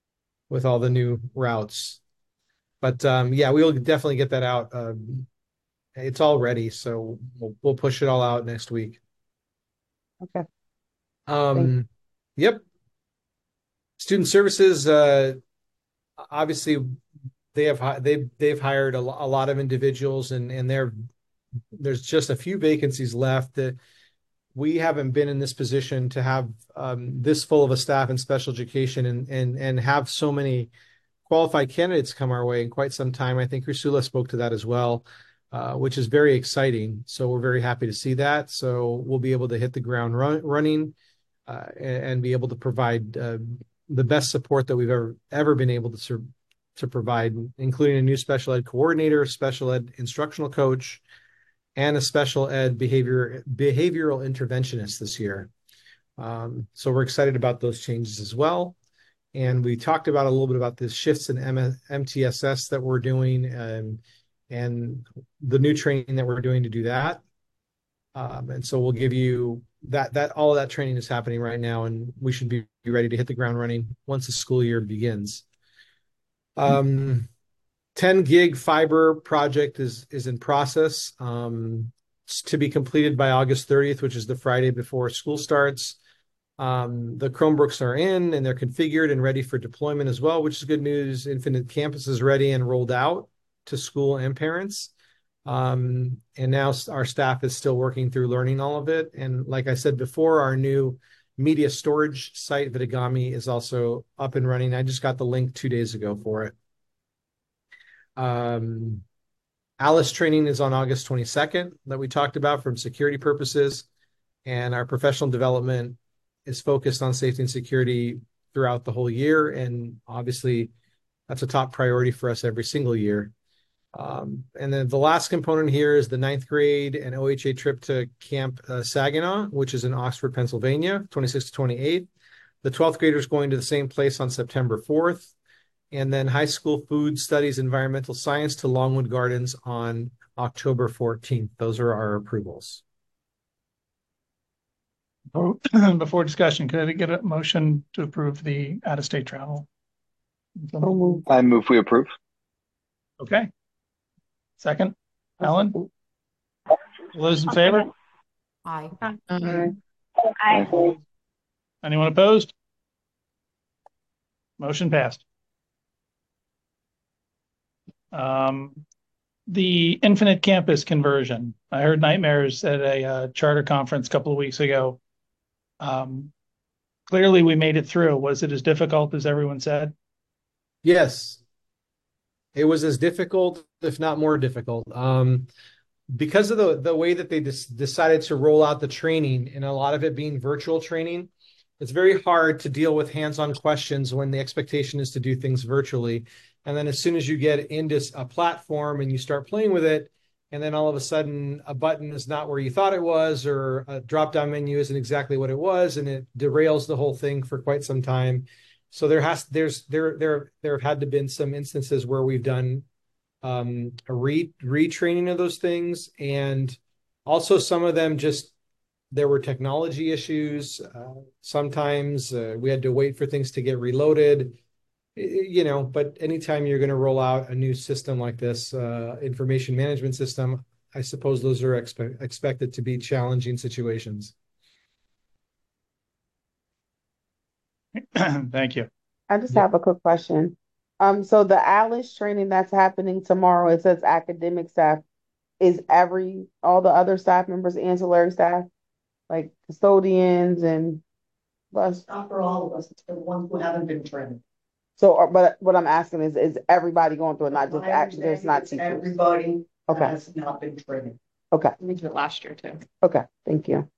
with all the new routes. But um, yeah, we'll definitely get that out. Um, it's all ready, so we'll, we'll push it all out next week.
Okay.
Um, yep. Student services, uh, obviously, they have they've they've hired a, a lot of individuals, and and they're there's just a few vacancies left. That we haven't been in this position to have um, this full of a staff in special education and and and have so many qualified candidates come our way in quite some time. I think Ursula spoke to that as well, uh, which is very exciting. So we're very happy to see that. So we'll be able to hit the ground run, running uh, and, and be able to provide uh, the best support that we've ever ever been able to serve, to provide, including a new special ed coordinator, special ed instructional coach, and a special ed behavior behavioral interventionist this year. Um, so we're excited about those changes as well. And we talked about a little bit about the shifts in M T S S that we're doing and, and the new training that we're doing to do that. Um, and so we'll give you that, that all of that training is happening right now, and we should be ready to hit the ground running once the school year begins. Um, ten gig fiber project is, is in process. Um, it's to be completed by August thirtieth, which is the Friday before school starts. Um, the Chromebooks are in and they're configured and ready for deployment as well, which is good news. Infinite Campus is ready and rolled out to school and parents. Um, and now our staff is still working through learning all of it. And like I said before, our new media storage site, Vidagami, is also up and running. I just got the link two days ago for it. Um, Alice training is on August twenty-second that we talked about from security purposes. And our professional development is focused on safety and security throughout the whole year. And obviously that's a top priority for us every single year. Um, and then the last component here is the ninth grade and O H A trip to Camp uh, Saginaw, which is in Oxford, Pennsylvania, twenty-sixth to twenty-eighth. The twelfth graders going to the same place on September fourth. And then high school food studies, environmental science to Longwood Gardens on October fourteenth. Those are our approvals.
Before discussion, could I get a motion to approve the out-of-state travel?
I move we approve.
Okay. Second, Ellen? All those in favor?
Aye.
Aye.
Anyone opposed? Motion passed. Um, the Infinite Campus conversion. I heard nightmares at a uh, charter conference a couple of weeks ago. Um, clearly we made it through. Was it as difficult as everyone said?
Yes. It was as difficult, if not more difficult. Um, because of the, the way that they des- decided to roll out the training, and a lot of it being virtual training, it's very hard to deal with hands-on questions when the expectation is to do things virtually. And then as soon as you get into a platform and you start playing with it, and then all of a sudden a button is not where you thought it was, or a drop-down menu isn't exactly what it was, and it derails the whole thing for quite some time. So there has there's there there there have had to been some instances where we've done um, a re retraining of those things, and also some of them just there were technology issues. Uh, sometimes uh, we had to wait for things to get reloaded. You know, but anytime you're going to roll out a new system like this, uh, information management system, I suppose those are expe- expected to be challenging situations.
Thank you.
I just
Yeah.
have a quick question. Um, so the Alice training that's happening tomorrow, it says academic staff. Is every all the other staff members ancillary staff, like custodians and bus?
Not for all of us, it's for the ones who haven't been trained.
So, or, but what I'm asking is, is everybody going through it, not just
My
actually, there's not
understanding is
teachers?
Everybody
Okay.
has not been trained.
Okay,
We did it last year too.
okay, thank you.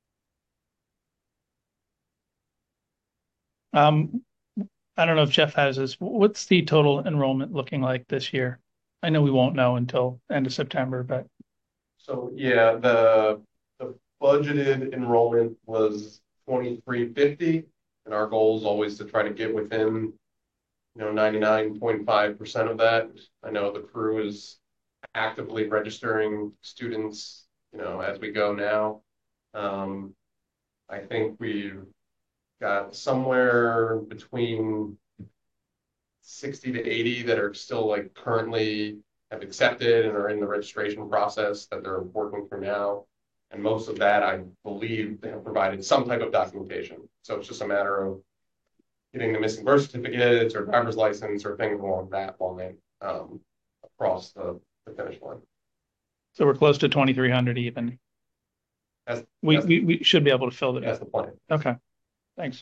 Um, I don't know if Jeff has this. What's the total enrollment looking like this year? I know we won't know until end of September, but
So, yeah, the, the budgeted enrollment was twenty-three fifty, and our goal is always to try to get within, you know, ninety-nine point five percent of that. I know the crew is actively registering students, you know, as we go now. Um, I think we've got somewhere between sixty to eighty that are still like currently have accepted and are in the registration process that they're working through now. And most of that, I believe, they have provided some type of documentation. So it's just a matter of getting the missing birth certificates or driver's license or things along that line um, across the, the finish line.
So we're close to twenty-three hundred even.
That's,
We,
that's,
we, we should be able to fill it.
that's the plan.
Okay, thanks.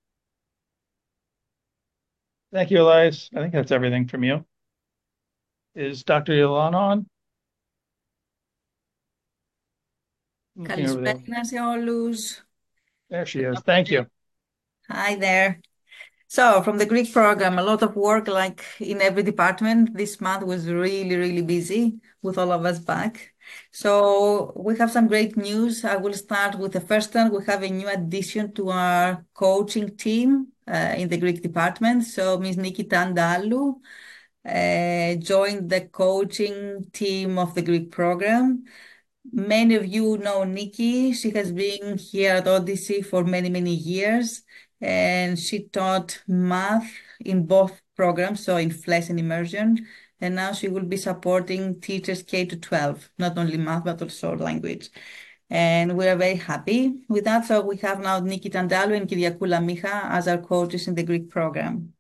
Thank you, Elias. I think that's everything from you. Is Doctor Yolana on? Looking over there.
Καλησπέρα σε όλους.
There she is. Thank you.
Hi there. So from the Greek program, a lot of work like in every department. This month was really, really busy with all of us back. So we have some great news. I will start with the first one. We have a new addition to our coaching team uh, in the Greek department. So Miz Niki Tandalu uh, joined the coaching team of the Greek program. Many of you know Nikki. She has been here at Odyssey for many, many years, and she taught math in both programs, so in FLES and Immersion. And now she will be supporting teachers K to twelve, not only math, but also language. And we are very happy with that. So we have now Nikki Tandalu and Kyriakou Lamicha as our coaches in the Greek program.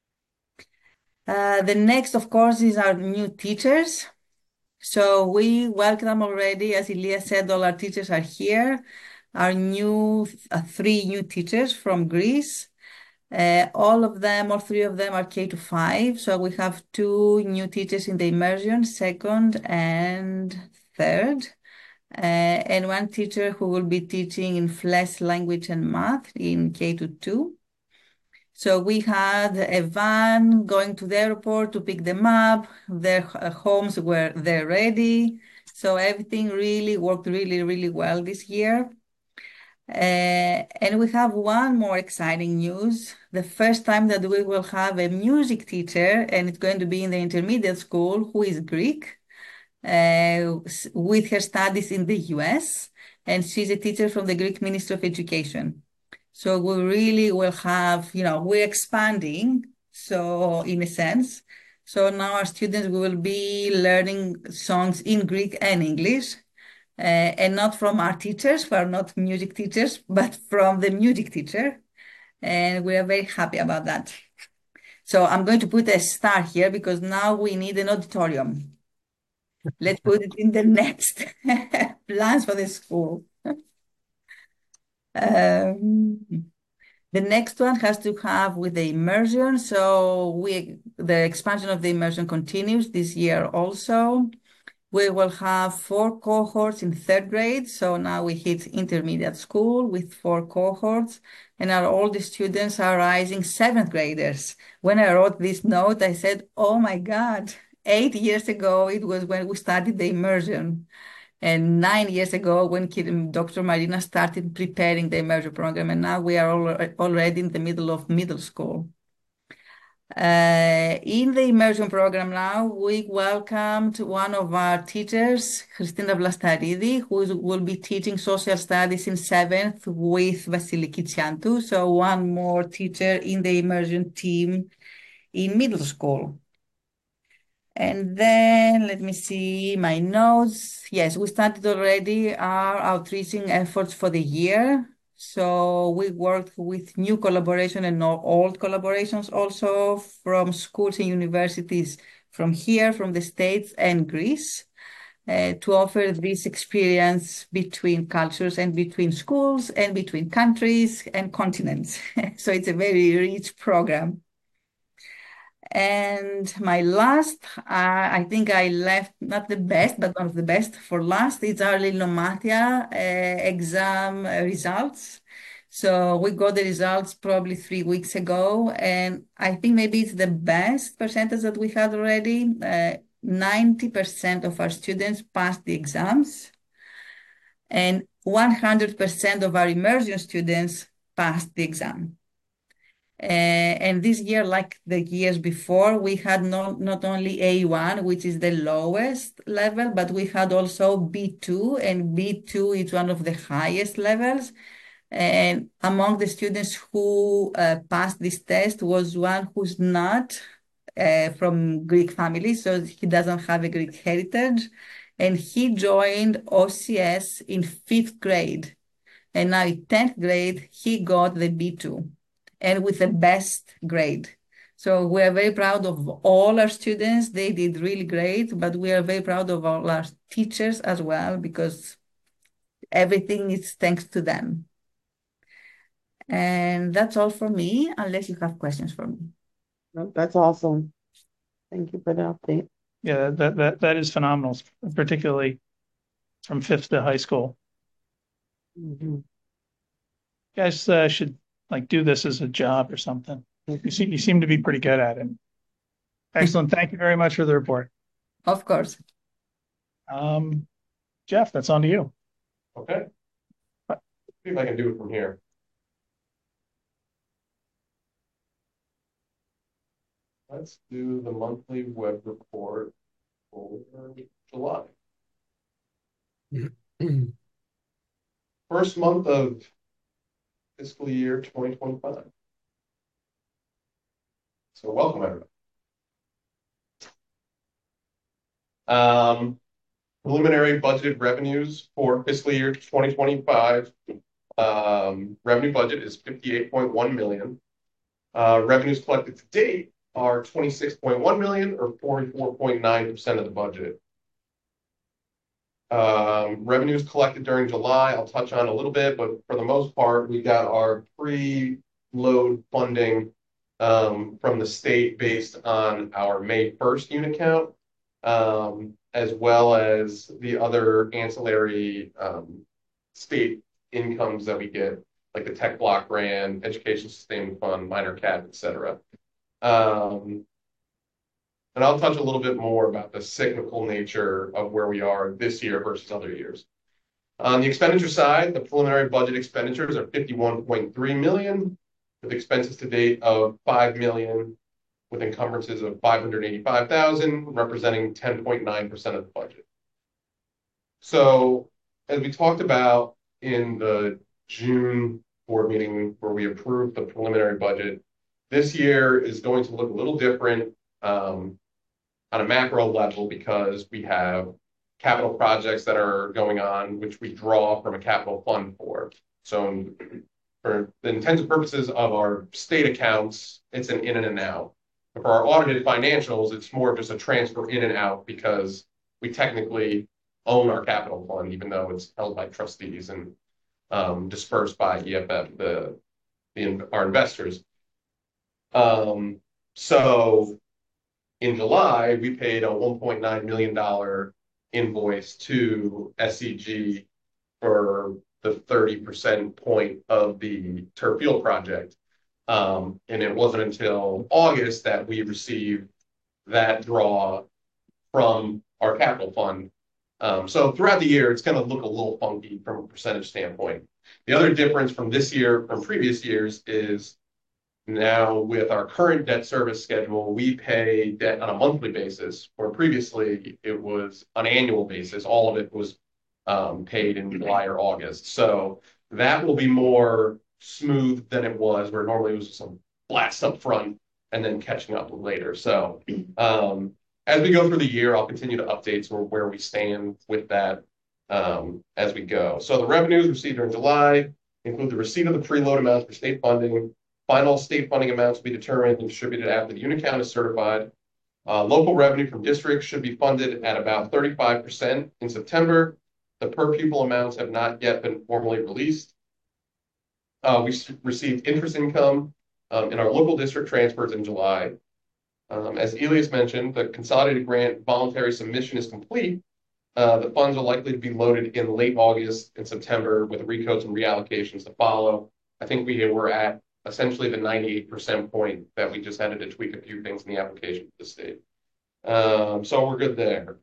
Uh, the next, of course, is our new teachers. So we welcome already, as Ilya said, all our teachers are here. Our new, uh, three new teachers from Greece. Uh, all of them, all three of them are K to five. So we have two new teachers in the immersion, second and third. Uh, and one teacher who will be teaching in FLES language and math in K to two. So we had a van going to the airport to pick them up. Their homes were there ready. So everything really worked really, really well this year. Uh, and we have one more exciting news. The first time that we will have a music teacher, and it's going to be in the intermediate school, who is Greek, uh, with her studies in the U S. And she's a teacher from the Greek Ministry of Education. So we really will have, you know, we're expanding, so in a sense. So now our students will be learning songs in Greek and English, uh, and not from our teachers, who are not music teachers, but from the music teacher. And we are very happy about that. So I'm going to put a star here because now we need an auditorium. Let's put it in the next plans for the school. Um, the next one has to have with the immersion. So we, the expansion of the immersion continues this year also. We will have four cohorts in third grade. So now we hit intermediate school with four cohorts, and our oldest students are rising seventh graders. When I wrote this note, I said, oh my God, eight years ago, it was when we started the immersion. And nine years ago, when Doctor Marina started preparing the immersion program, and now we are all, already in the middle of middle school. Uh, in the immersion program now, we welcomed one of our teachers, Christina Vlastaridis, who will be teaching social studies in seventh with Vasiliki Tsiantou. So one more teacher in the immersion team in middle school. And then let me see my notes. Yes, we started already our outreaching efforts for the year. So we worked with new collaboration and old collaborations also from schools and universities from here, from the States and Greece, uh, to offer this experience between cultures and between schools and between countries and continents. So it's a very rich program. And my last, uh, I think I left not the best, but one of the best for last. It's our Linomatia uh, exam results. So we got the results probably three weeks ago, and I think maybe it's the best percentage that we had already. Uh, ninety percent of our students passed the exams, and one hundred percent of our immersion students passed the exam. Uh, and this year, like the years before, we had not, not only A one, which is the lowest level, but we had also B two, and B two is one of the highest levels. And among the students who uh, passed this test was one who's not uh, from Greek family, so he doesn't have a Greek heritage. And he joined O C S in fifth grade. And now in tenth grade, he got the B two and with the best grade. So we are very proud of all our students. They did really great, but we are very proud of all our teachers as well, because everything is thanks to them. And that's all for me, unless you have questions for me.
No, that's awesome. Thank you for the update.
Yeah, that, that, that is phenomenal, particularly from fifth to high school.
Mm-hmm.
You guys uh, should like do this as a job or something. You seem, you seem to be pretty good at it. Excellent. Thank you very much for the report.
Of course.
Um, Jeff, that's on to you.
Okay. See if I can do it from here. Let's do the monthly web report for July. First month of fiscal year twenty twenty-five. So welcome, everybody. Um, preliminary budgeted revenues for fiscal year twenty twenty-five. Um, revenue budget is fifty-eight point one million. Uh, revenues collected to date are twenty-six point one million, or forty-four point nine percent of the budget. Um, revenues collected during July, I'll touch on a little bit, but for the most part, we got our pre-load funding um, from the state based on our May first unit count, um, as well as the other ancillary um, state incomes that we get, like the Tech Block Grant, Education Sustainment Fund, Minor Cap, et cetera. Um, and I'll touch a little bit more about the cyclical nature of where we are this year versus other years. On the expenditure side, the preliminary budget expenditures are fifty-one point three million, with expenses to date of five million, with encumbrances of five hundred eighty-five thousand, representing ten point nine percent of the budget. So, as we talked about in the June board meeting where we approved the preliminary budget, this year is going to look a little different um, on a macro level, because we have capital projects that are going on, which we draw from a capital fund for. So for the intended purposes of our state accounts, it's an in and an out. But for our audited financials, it's more of just a transfer in and out, because we technically own our capital fund, even though it's held by trustees and um, dispersed by E F F, the, the our investors. Um, so in July, we paid a one point nine million dollars invoice to S C G for the thirty percent point of the turf field project. Um, and it wasn't until August that we received that draw from our capital fund. Um, so throughout the year, it's going to look a little funky from a percentage standpoint. The other difference from this year from previous years is now with our current debt service schedule, we pay debt on a monthly basis, where previously it was an annual basis. All of it was um, paid in July or August. So that will be more smooth than it was, where normally it was some blast up front and then catching up later. So um, as we go through the year, I'll continue to update sort of where we stand with that um, as we go. So the revenues received during July include the receipt of the preload amounts for state funding. Final state funding amounts will be determined and distributed after the unit count is certified. Uh, local revenue from districts should be funded at about thirty-five percent in September. The per pupil amounts have not yet been formally released. Uh, we received interest income um, in our local district transfers in July. Um, as Elias mentioned, the consolidated grant voluntary submission is complete. Uh, the funds are likely to be loaded in late August and September, with recodes and reallocations to follow. I think we were at essentially the ninety-eight percent point that we just had to tweak a few things in the application for the state. Um, so we're good there.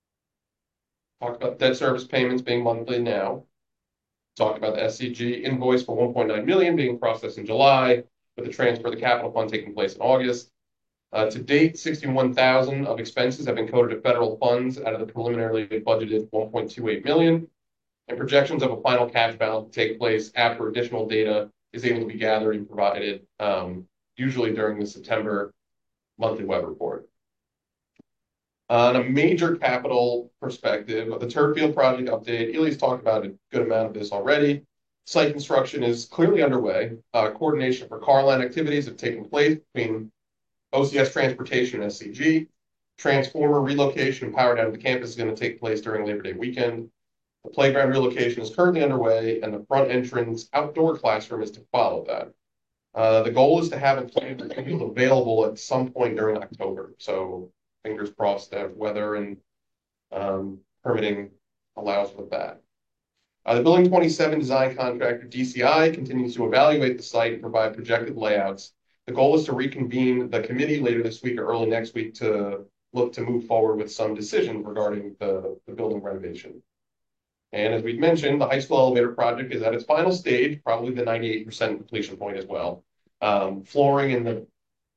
Talked about debt service payments being monthly now. Talked about the S C G invoice for one point nine million dollars being processed in July, with the transfer of the capital fund taking place in August. Uh, to date, sixty-one thousand dollars of expenses have been coded to federal funds out of the preliminarily budgeted one point two eight million dollars, and projections of a final cash balance to take place after additional data is able to be gathered and provided, um, usually during the September monthly web report. On a major capital perspective, the turf field project update, Eli's talked about a good amount of this already. Site construction is clearly underway. Uh, coordination for car line activities have taken place between O C S Transportation and S C G. Transformer relocation and power down to the campus is going to take place during Labor Day weekend. The playground relocation is currently underway, and the front entrance outdoor classroom is to follow that. Uh, the goal is to have it available at some point during October. So fingers crossed that weather and um, permitting allows with that. Uh, the Building twenty-seven design contractor, D C I, continues to evaluate the site and provide projected layouts. The goal is to reconvene the committee later this week or early next week to look to move forward with some decision regarding the, the building renovation. And as we've mentioned, the high school elevator project is at its final stage, probably the ninety-eight percent completion point as well. Um, flooring in the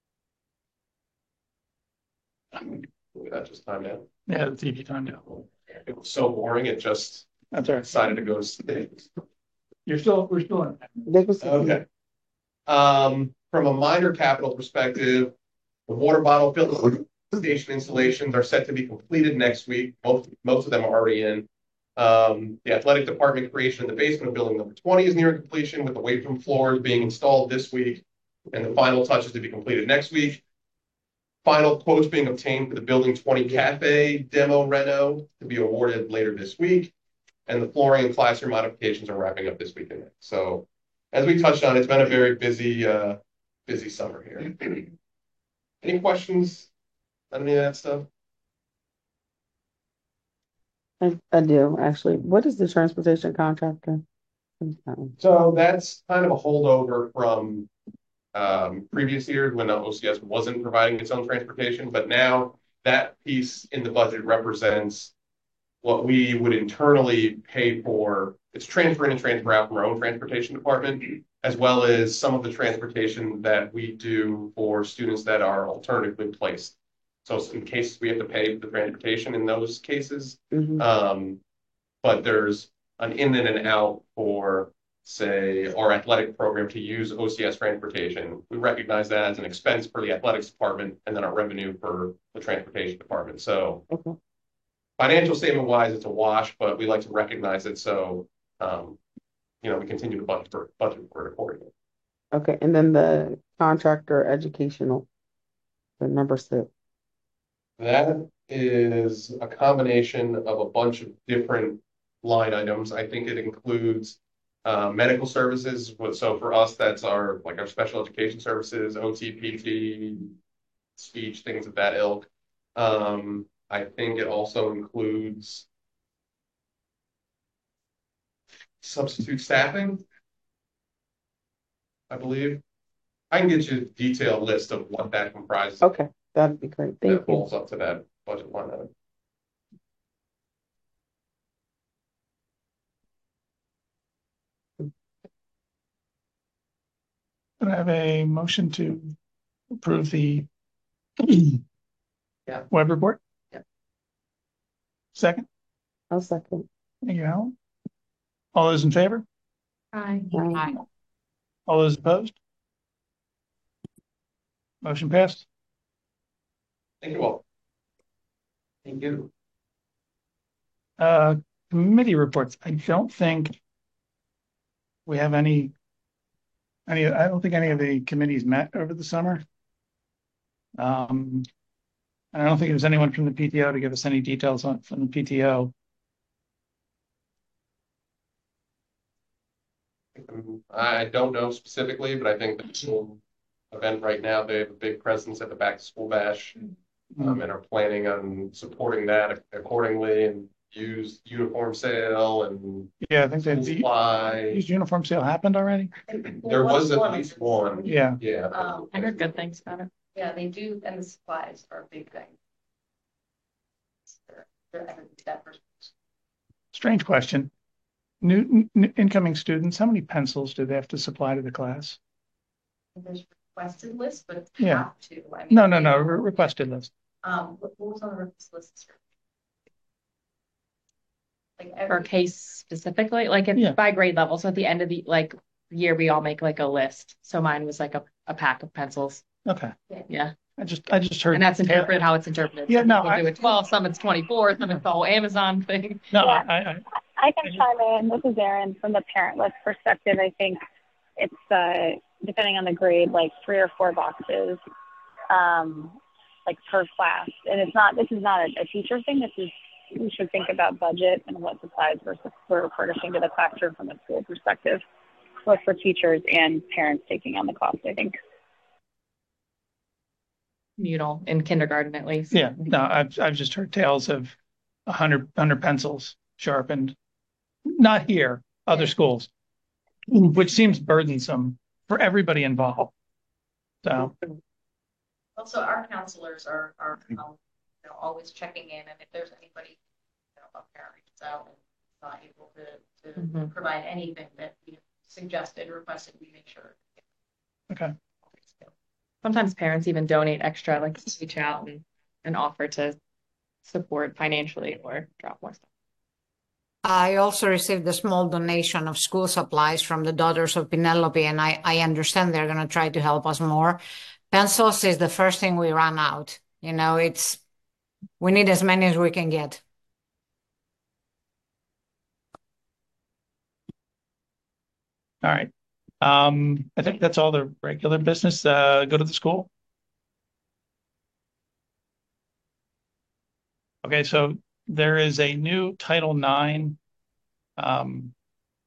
that just timed out.
Yeah, the T V timed out.
It was so boring, it just
That's all right.
decided to go to sleep.
You're still, we're still in.
They was-
Okay. Um, from a minor capital perspective, the water bottle filling station installations are set to be completed next week. Most, most of them are already in. Um, the athletic department creation in the basement of building number twenty is nearing completion, with the weight room floors being installed this week and the final touches to be completed next week. Final quotes being obtained for the building twenty cafe demo reno to be awarded later this week. And the flooring and classroom modifications are wrapping up this weekend. So as we touched on, it's been a very busy, uh, busy summer here. Any questions on any of that stuff?
I, I do, actually. What is the transportation contractor?
So that's kind of a holdover from um, previous years when the O C S wasn't providing its own transportation, but now that piece in the budget represents what we would internally pay for. It's transfer in and transfer out from our own transportation department, as well as some of the transportation that we do for students that are alternatively placed. So in cases we have to pay for the transportation in those cases,
Mhm.
um, but there's an in and an out for, say, our athletic program to use O C S transportation. We recognize that as an expense for the athletics department and then our revenue for the transportation department. So
Okay.
financial statement wise, it's a wash, but we like to recognize it. So, um, you know, we continue to budget for, budget for it accordingly.
Okay, and then the contractor educational, the number six.
That is a combination of a bunch of different line items. I think it includes uh, medical services. So for us, that's our like our special education services, O T, P T, speech, things of that ilk. Um, I think it also includes substitute staffing, I believe. I can get you a detailed list of what that comprises.
Okay, that'd be great. Thank
That
you.
falls up to that budget line item.
Can I have a motion to approve the
Yeah.
web report?
Yeah.
Second?
I'll second.
Thank you, Helen. All those in favor?
Hi.
Aye.
All those opposed? Motion passed.
Thank you all.
Thank you.
Uh, committee reports. I don't think we have any, any, I don't think any of the committees met over the summer. Um, and I don't think there's anyone from the P T O to give us any details on, from the P T O.
I don't know specifically, but I think the school event right now, they have a big presence at the back to school bash, um, and are planning on supporting that accordingly and use uniform sale and
Yeah, I think that
school
the
supply.
used uniform sale happened already.
There was at least one.
Yeah.
Yeah.
Um,
I heard good things about it.
yeah, they do, and the supplies are a big thing. They're- they're that person.
Strange question. New, n- incoming students, how many pencils do they have to supply to the class?
There's requested list, but
Yeah.
have to. I mean,
No, no,
they-
no, re- requested list.
Um, what, what was on the request list? Like
For
every,
a case specifically, like if
Yeah.
by grade level. So at the end of the like year, we all make like a list. So mine was like a, a pack of pencils.
Okay.
Yeah.
I just, I just heard.
And that's interpreted how it's interpreted.
Yeah,
Some
no,
people
I-
do it twelve, some it's twenty-four, some it's the whole Amazon thing.
No,
Yeah.
I, I,
I can chime in. This is Erin. From the parent list perspective, I think it's, uh, depending on the grade, like three or four boxes, um, like per class. And it's not, this is not a, a teacher thing. This is, we should think about budget and what supplies versus we're furnishing to the classroom from a school perspective, both for teachers and parents taking on the cost, I think.
Communal in kindergarten at least.
yeah, no, I've, I've just heard tales of a hundred, hundred pencils sharpened. Not here, other schools, which seems burdensome for everybody involved. So,
Also, our counselors are, are, um, you know, always checking in, and if there's anybody, you know, a parent reaches out and not able to, to
Mhm.
provide anything that we suggested, requested, we make sure.
okay.
Sometimes parents even donate extra, like reach out and, and offer to support financially or drop more stuff.
I also received a small donation of school supplies from the Daughters of Penelope, and I, I understand they're going to try to help us more. Pencils is the first thing we run out. You know, it's, we need as many as we can get.
All right. Um, I think that's all the regular business. Uh, go to the school. Okay, so there is a new Title nine um,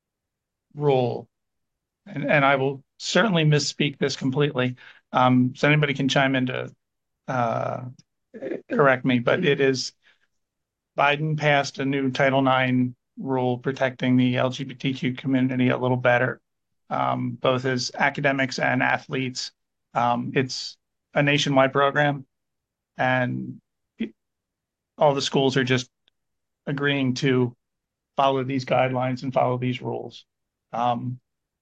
rule, and, and I will certainly misspeak this completely. Um, so anybody can chime in to uh, correct me, but it is Biden passed a new Title nine rule protecting the L G B T Q community a little better, um, both as academics and athletes. Um, it's a nationwide program, and it, all the schools are just agreeing to follow these guidelines and follow these rules. Um,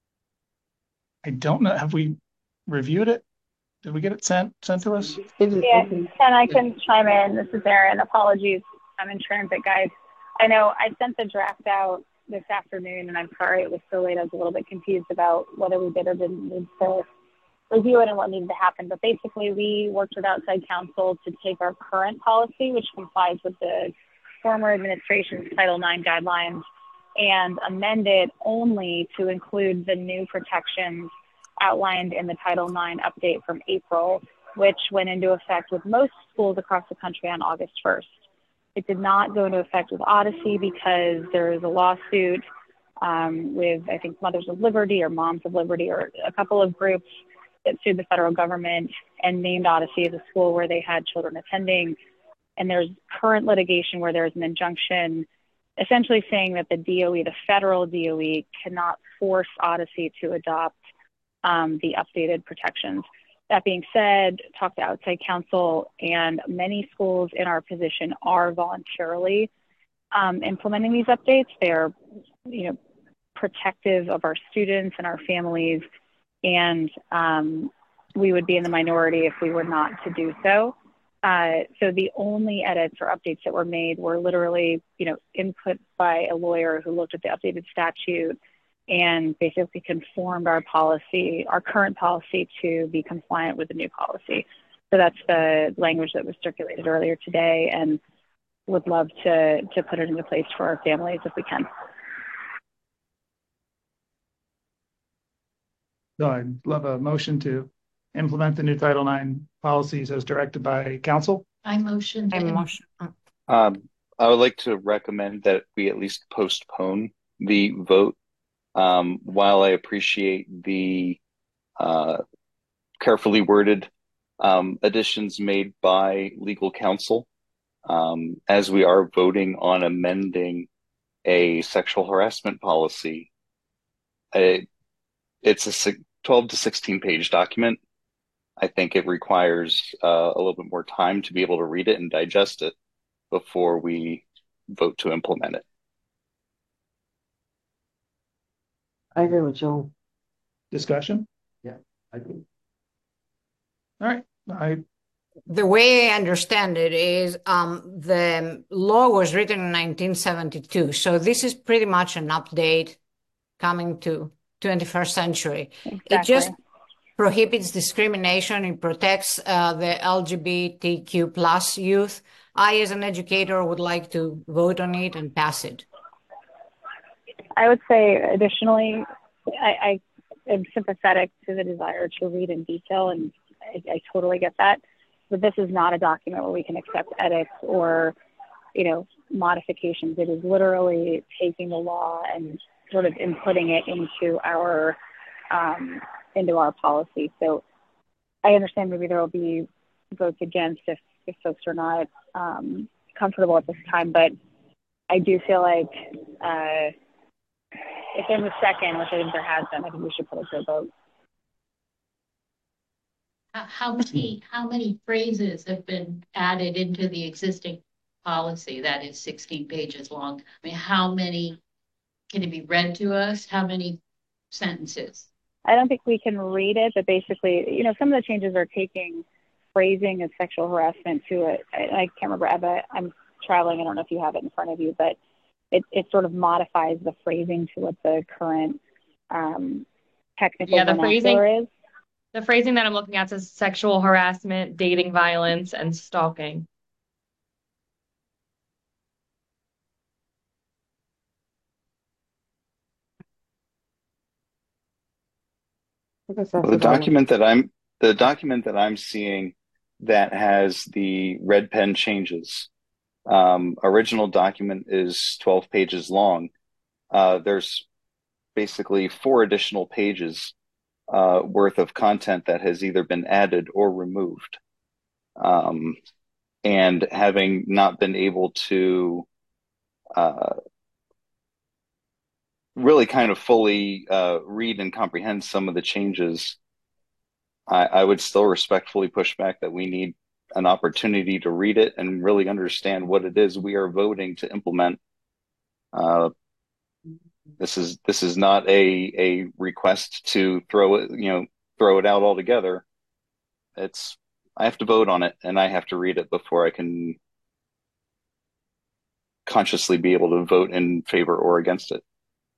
I don't know. Have we reviewed it? Did we get it sent sent to us?
Yeah, and I can chime in. This is Erin. Apologies. I'm in transit, guys. I know I sent the draft out this afternoon, and I'm sorry it was so late. I was a little bit confused about whether we did or didn't need to review it and what needed to happen. But basically, we worked with outside counsel to take our current policy, which complies with the former administration's Title nine guidelines, and amend it only to include the new protections outlined in the Title nine update from April, which went into effect with most schools across the country on August first. It did not go into effect with Odyssey because there is a lawsuit um, with, I think, Mothers of Liberty or Moms of Liberty or a couple of groups that sued the federal government and named Odyssey as a school where they had children attending. And there's current litigation where there's an injunction essentially saying that the D O E, the federal D O E, cannot force Odyssey to adopt um, the updated protections. That being said, talk to outside counsel, and many schools in our position are voluntarily um, implementing these updates. They are, you know, protective of our students and our families, and um, we would be in the minority if we were not to do so. Uh, so the only edits or updates that were made were literally, you know, input by a lawyer who looked at the updated statute and basically conformed our policy, our current policy, to be compliant with the new policy. So that's the language that was circulated earlier today, and would love to, to put it into place for our families if we can.
So I'd love a motion to implement the new Title nine policies as directed by council.
I motion.
I motion.
Um, I would like to recommend that we at least postpone the vote. Um, while I appreciate the uh, carefully worded um, additions made by legal counsel, um, as we are voting on amending a sexual harassment policy, it, it's a twelve to sixteen page document. I think it requires uh, a little bit more time to be able to read it and digest it before we vote to implement it.
I agree with Joel.
Discussion?
Yeah, I agree.
All right. I
The way I understand it is um, the law was written in nineteen seventy-two. So this is pretty much an update coming to twenty-first century.
Exactly.
It just prohibits discrimination. It protects uh, the L G B T Q plus youth. I, as an educator, would like to vote on it and pass it.
I would say, additionally, I, I am sympathetic to the desire to read in detail, and I, I totally get that. But this is not a document where we can accept edits or, you know, modifications. It is literally taking the law and sort of inputting it into our um, into our policy. So I understand maybe there will be votes against if, if folks are not um, comfortable at this time, but I do feel like uh, if there's a second, which I think there has been, I think we should put it to a vote.
How many, how many phrases have been added into the existing policy that is sixteen pages long? I mean, how many can it be read to us? How many sentences?
I don't think we can read it, but basically, you know, some of the changes are taking phrasing of sexual harassment to it. I, I can't remember, Eva, I'm traveling, I don't know if you have it in front of you, but it, it sort of modifies the phrasing to what the current um, technical
Yeah, the phrasing
vernacular is.
The phrasing that I'm looking at is sexual harassment, dating violence, and stalking.
Well, the document that I'm the document that I'm seeing that has the red pen changes. Um, original document is twelve pages long. Uh, there's basically four additional pages uh, worth of content that has either been added or removed. Um, and having not been able to uh, really kind of fully uh, read and comprehend some of the changes, I, I would still respectfully push back that we need an opportunity to read it and really understand what it is we are voting to implement. Uh, this is this is not a a request to throw it, you know, throw it out altogether. It's I have to vote on it and I have to read it before I can consciously be able to vote in favor or against it.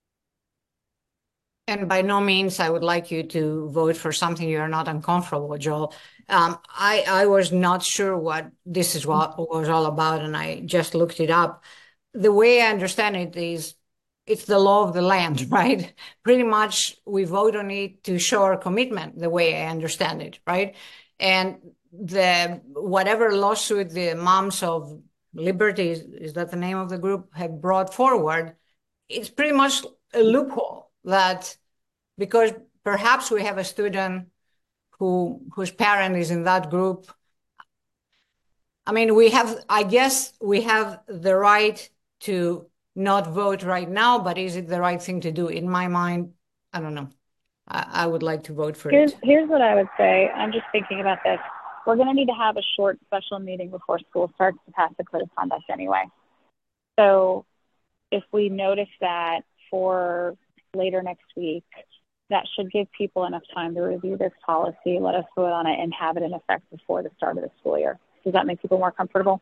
And by no means I would like you to vote for something you're not uncomfortable with, Joel. Um, I, I was not sure what this is what was all about, and I just looked it up. The way I understand it is it's the law of the land, right? Pretty much we vote on it to show our commitment, the way I understand it, right? And the whatever lawsuit the Moms of Liberty, is that the name of the group, have brought forward, it's pretty much a loophole that because perhaps we have a student who whose parent is in that group. I mean, we have, I guess we have the right to not vote right now, but is it the right thing to do? In my mind, I don't know. I, I would like to vote for
Here's,
it.
here's what I would say. I'm just thinking about this. We're going to need to have a short special meeting before school starts to pass the code of conduct anyway. So if we notice that for later next week, that should give people enough time to review this policy, let us vote on it, and have it in effect before the start of the school year. Does that make people more comfortable?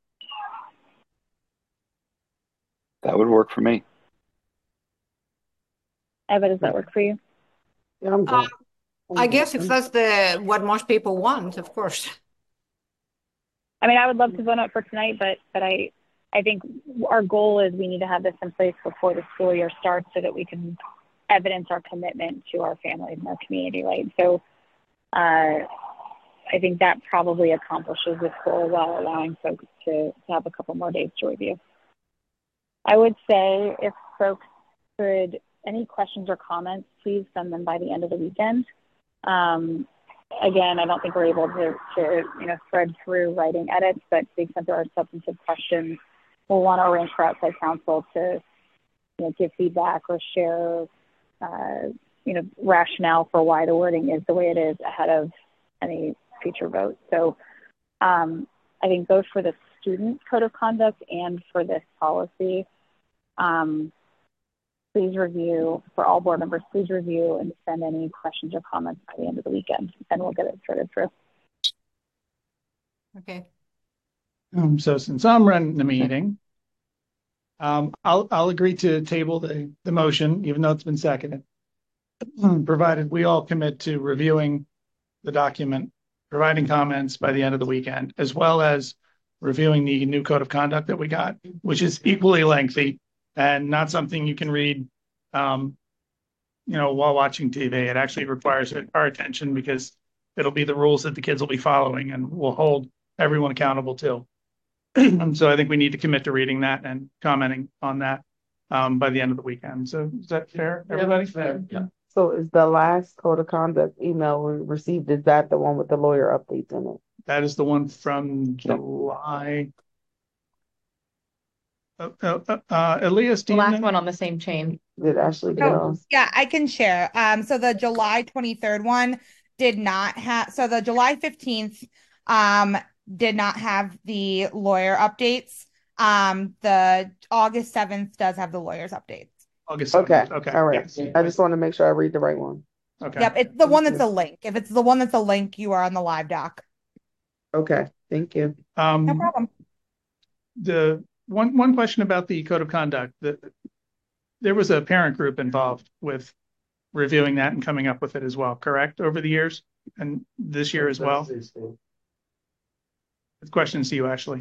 That would work for me.
Eva, does that work for you?
Yeah, I'm good.
Um, I guess if that's the what most people want, of course.
I mean, I would love to vote on it for tonight, but but I I think our goal is we need to have this in place before the school year starts so that we can evidence our commitment to our families and our community, right? So uh, I think that probably accomplishes this goal while allowing folks to, to have a couple more days to review. I would say if folks could, any questions or comments, please send them by the end of the weekend. Um, again, I don't think we're able to, to you know, thread through writing edits, but to the extent there are substantive questions, we'll want to arrange for outside counsel to, you know, give feedback or share, uh, you know, rationale for why the wording is the way it is ahead of any future vote. So um, I think both for the student code of conduct and for this policy, um, please review, for all board members, please review and send any questions or comments by the end of the weekend, and we'll get it threaded through.
Okay.
Um, so since I'm running the meeting, um, I'll I'll agree to table the the motion, even though it's been seconded. provided we all commit to reviewing the document, providing comments by the end of the weekend, as well as reviewing the new code of conduct that we got, which is equally lengthy and not something you can read, um, you know, while watching T V. It actually requires our attention because it'll be the rules that the kids will be following and we'll hold everyone accountable to. And so I think we need to commit to reading that and commenting on that um, by the end of the weekend. So is that fair, everybody?
Yeah.
So is the last code of conduct email we received, is that the one with the lawyer updates in it?
That is the one from July. Uh, uh, uh, uh, Elias, do
The
you
last
know?
one on the same chain.
Did Ashley get
Oh,
on?
yeah, I can share. Um, so the July twenty-third one did not have, so the July fifteenth um did not have the lawyer updates. Um, the August seventh does have the lawyer's updates.
August
Okay,
seventh. Okay.
all right.
Yes.
I just want to make sure I read the right one.
Okay.
Yep, it's the one that's a link. If it's the one that's a link, you are on the live doc.
Okay, thank you.
Um,
No problem.
the one one question about the code of conduct, that there was a parent group involved with reviewing that and coming up with it as well, correct? Over the years and this year as well. Questions to you, Ashley.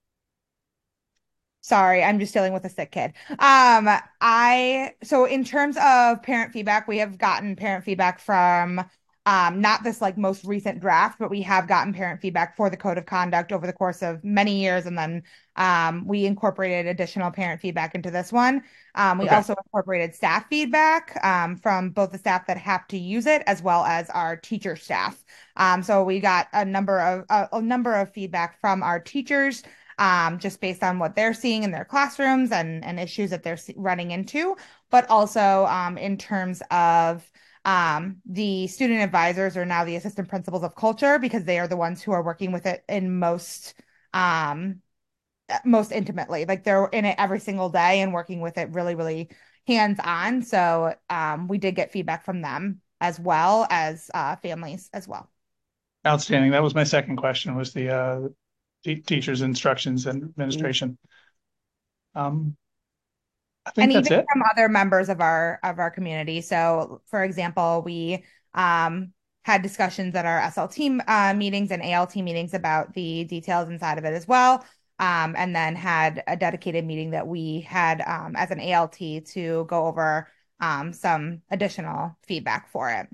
Sorry, I'm just dealing with a sick kid. Um, I so in terms of parent feedback, we have gotten parent feedback from um not this like most recent draft, but we have gotten parent feedback for the code of conduct over the course of many years, and then um we incorporated additional parent feedback into this one. Um, we
Okay.
also incorporated staff feedback um from both the staff that have to use it as well as our teacher staff. Um, so we got a number of a, a number of feedback from our teachers um, just based on what they're seeing in their classrooms and, and issues that they're se- running into, but also um, in terms of um, the student advisors are now the assistant principals of culture because they are the ones who are working with it in most um, most intimately. Like they're in it every single day and working with it really, really hands on. So um, we did get feedback from them as well as uh, families as well.
Outstanding. That was my second question, was the uh, te- teachers' instructions and administration. Um, I think
And
that's
even
it.
from other members of our of our community. So, for example, we um, had discussions at our S L T uh, meetings and A L T meetings about the details inside of it as well. Um, and then had a dedicated meeting that we had um, as an A L T to go over um, some additional feedback for it.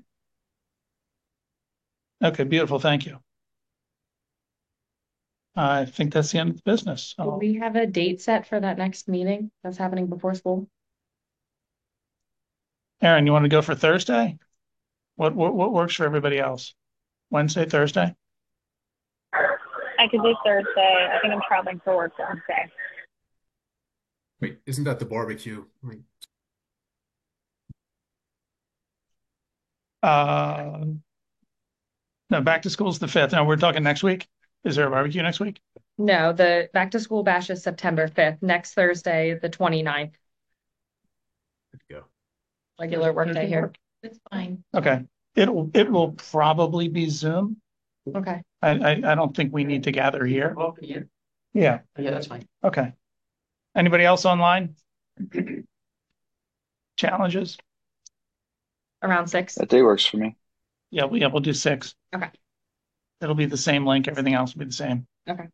Okay, beautiful. Thank you. I think that's the end of the business.
Do
Oh,
we have a date set for that next meeting that's happening before school?
Aaron, you want to go for Thursday? What, what what works for everybody else? Wednesday, Thursday?
I could do Thursday. I think I'm traveling for work Wednesday.
Wait, isn't that the barbecue? Wait,
Uh, no, back to school's the fifth. No, we're talking next week. Is there a barbecue next week?
No, the back to school bash is September fifth, next Thursday, the twenty-ninth,
good to go.
regular work day here.
That's fine.
Okay. It will it will probably be Zoom.
Okay.
I, I I don't think we need to gather here.
Oh, yeah,
Yeah.
yeah, that's fine.
Okay. Anybody else online? Challenges?
Around six.
That day works for me.
Yeah, we, yeah, we'll do six.
Okay.
It'll be the same link. Everything else will be the same.
Okay.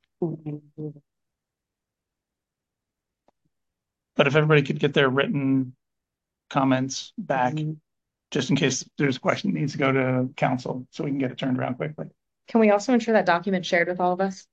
But if everybody could get their written comments back, just in case there's a question that needs to go to council, so we can get it turned around quickly.
Can we also ensure that document shared with all of us?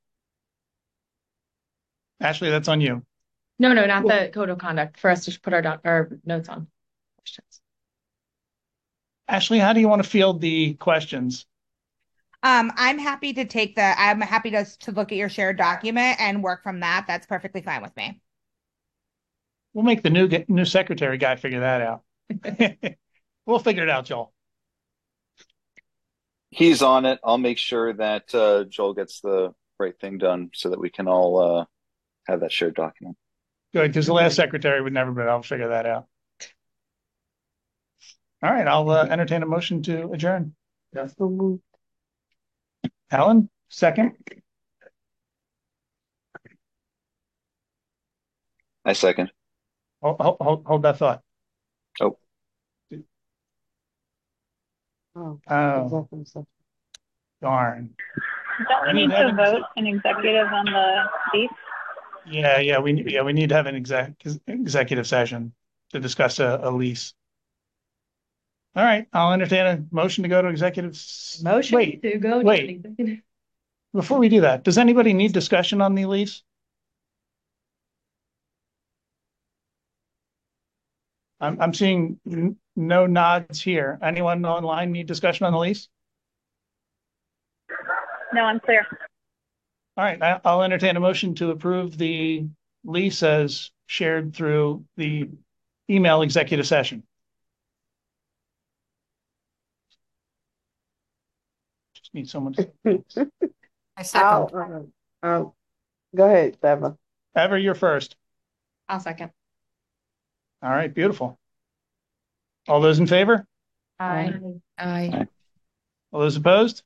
Ashley, that's on you.
No, no, not the code of conduct for us to put our doc our notes on. Questions.
Ashley, how do you want to field the questions?
Um, I'm happy to take the, I'm happy to, to look at your shared document and work from that. That's perfectly fine with me.
We'll make the new new secretary guy figure that out. We'll figure it out, Joel.
He's on it. I'll make sure that uh, Joel gets the right thing done so that we can all uh, have that shared document.
Good, because the last secretary would never, but I'll figure that out. All right, I'll uh, entertain a motion to adjourn.
Yes.
Helen, second.
I second.
Hold, hold, hold that thought.
Oh.
Oh,
Oh,
executive session.
darn.
Don't we
We
need
need to have
to
an
vote an executive on the lease?
Yeah, yeah, we, yeah, we need to have an exec, executive session to discuss a, a lease. All right, I'll entertain a motion to go to executive. s-
Motion
Wait,
to go to
wait.
an executive.
Before we do that, does anybody need discussion on the lease? I'm, I'm seeing n- no nods here. Anyone online need discussion on the lease?
No, I'm clear.
All right, I- I'll entertain a motion to approve the lease as shared through the email executive session. Just need someone to,
I second.
I'll, uh, uh, go ahead, Beva.
Ever, you're first.
I'll second.
All right, beautiful. All those in favor?
Aye.
Aye.
All those opposed?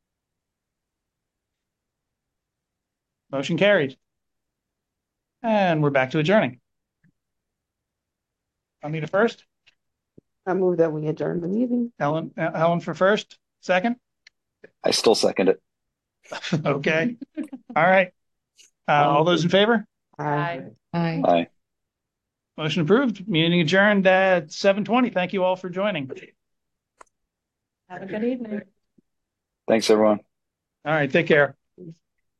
Motion carried. And we're back to adjourning. I'll need a first.
I move that we adjourn the meeting.
Ellen, uh, Helen for first, second.
I still second it.
Okay. All right. Uh, all those in favor?
Aye.
Aye.
Aye.
Motion approved. Meeting adjourned at seven twenty. Thank you all for joining.
Have a good evening.
Thanks, everyone.
All right. Take care.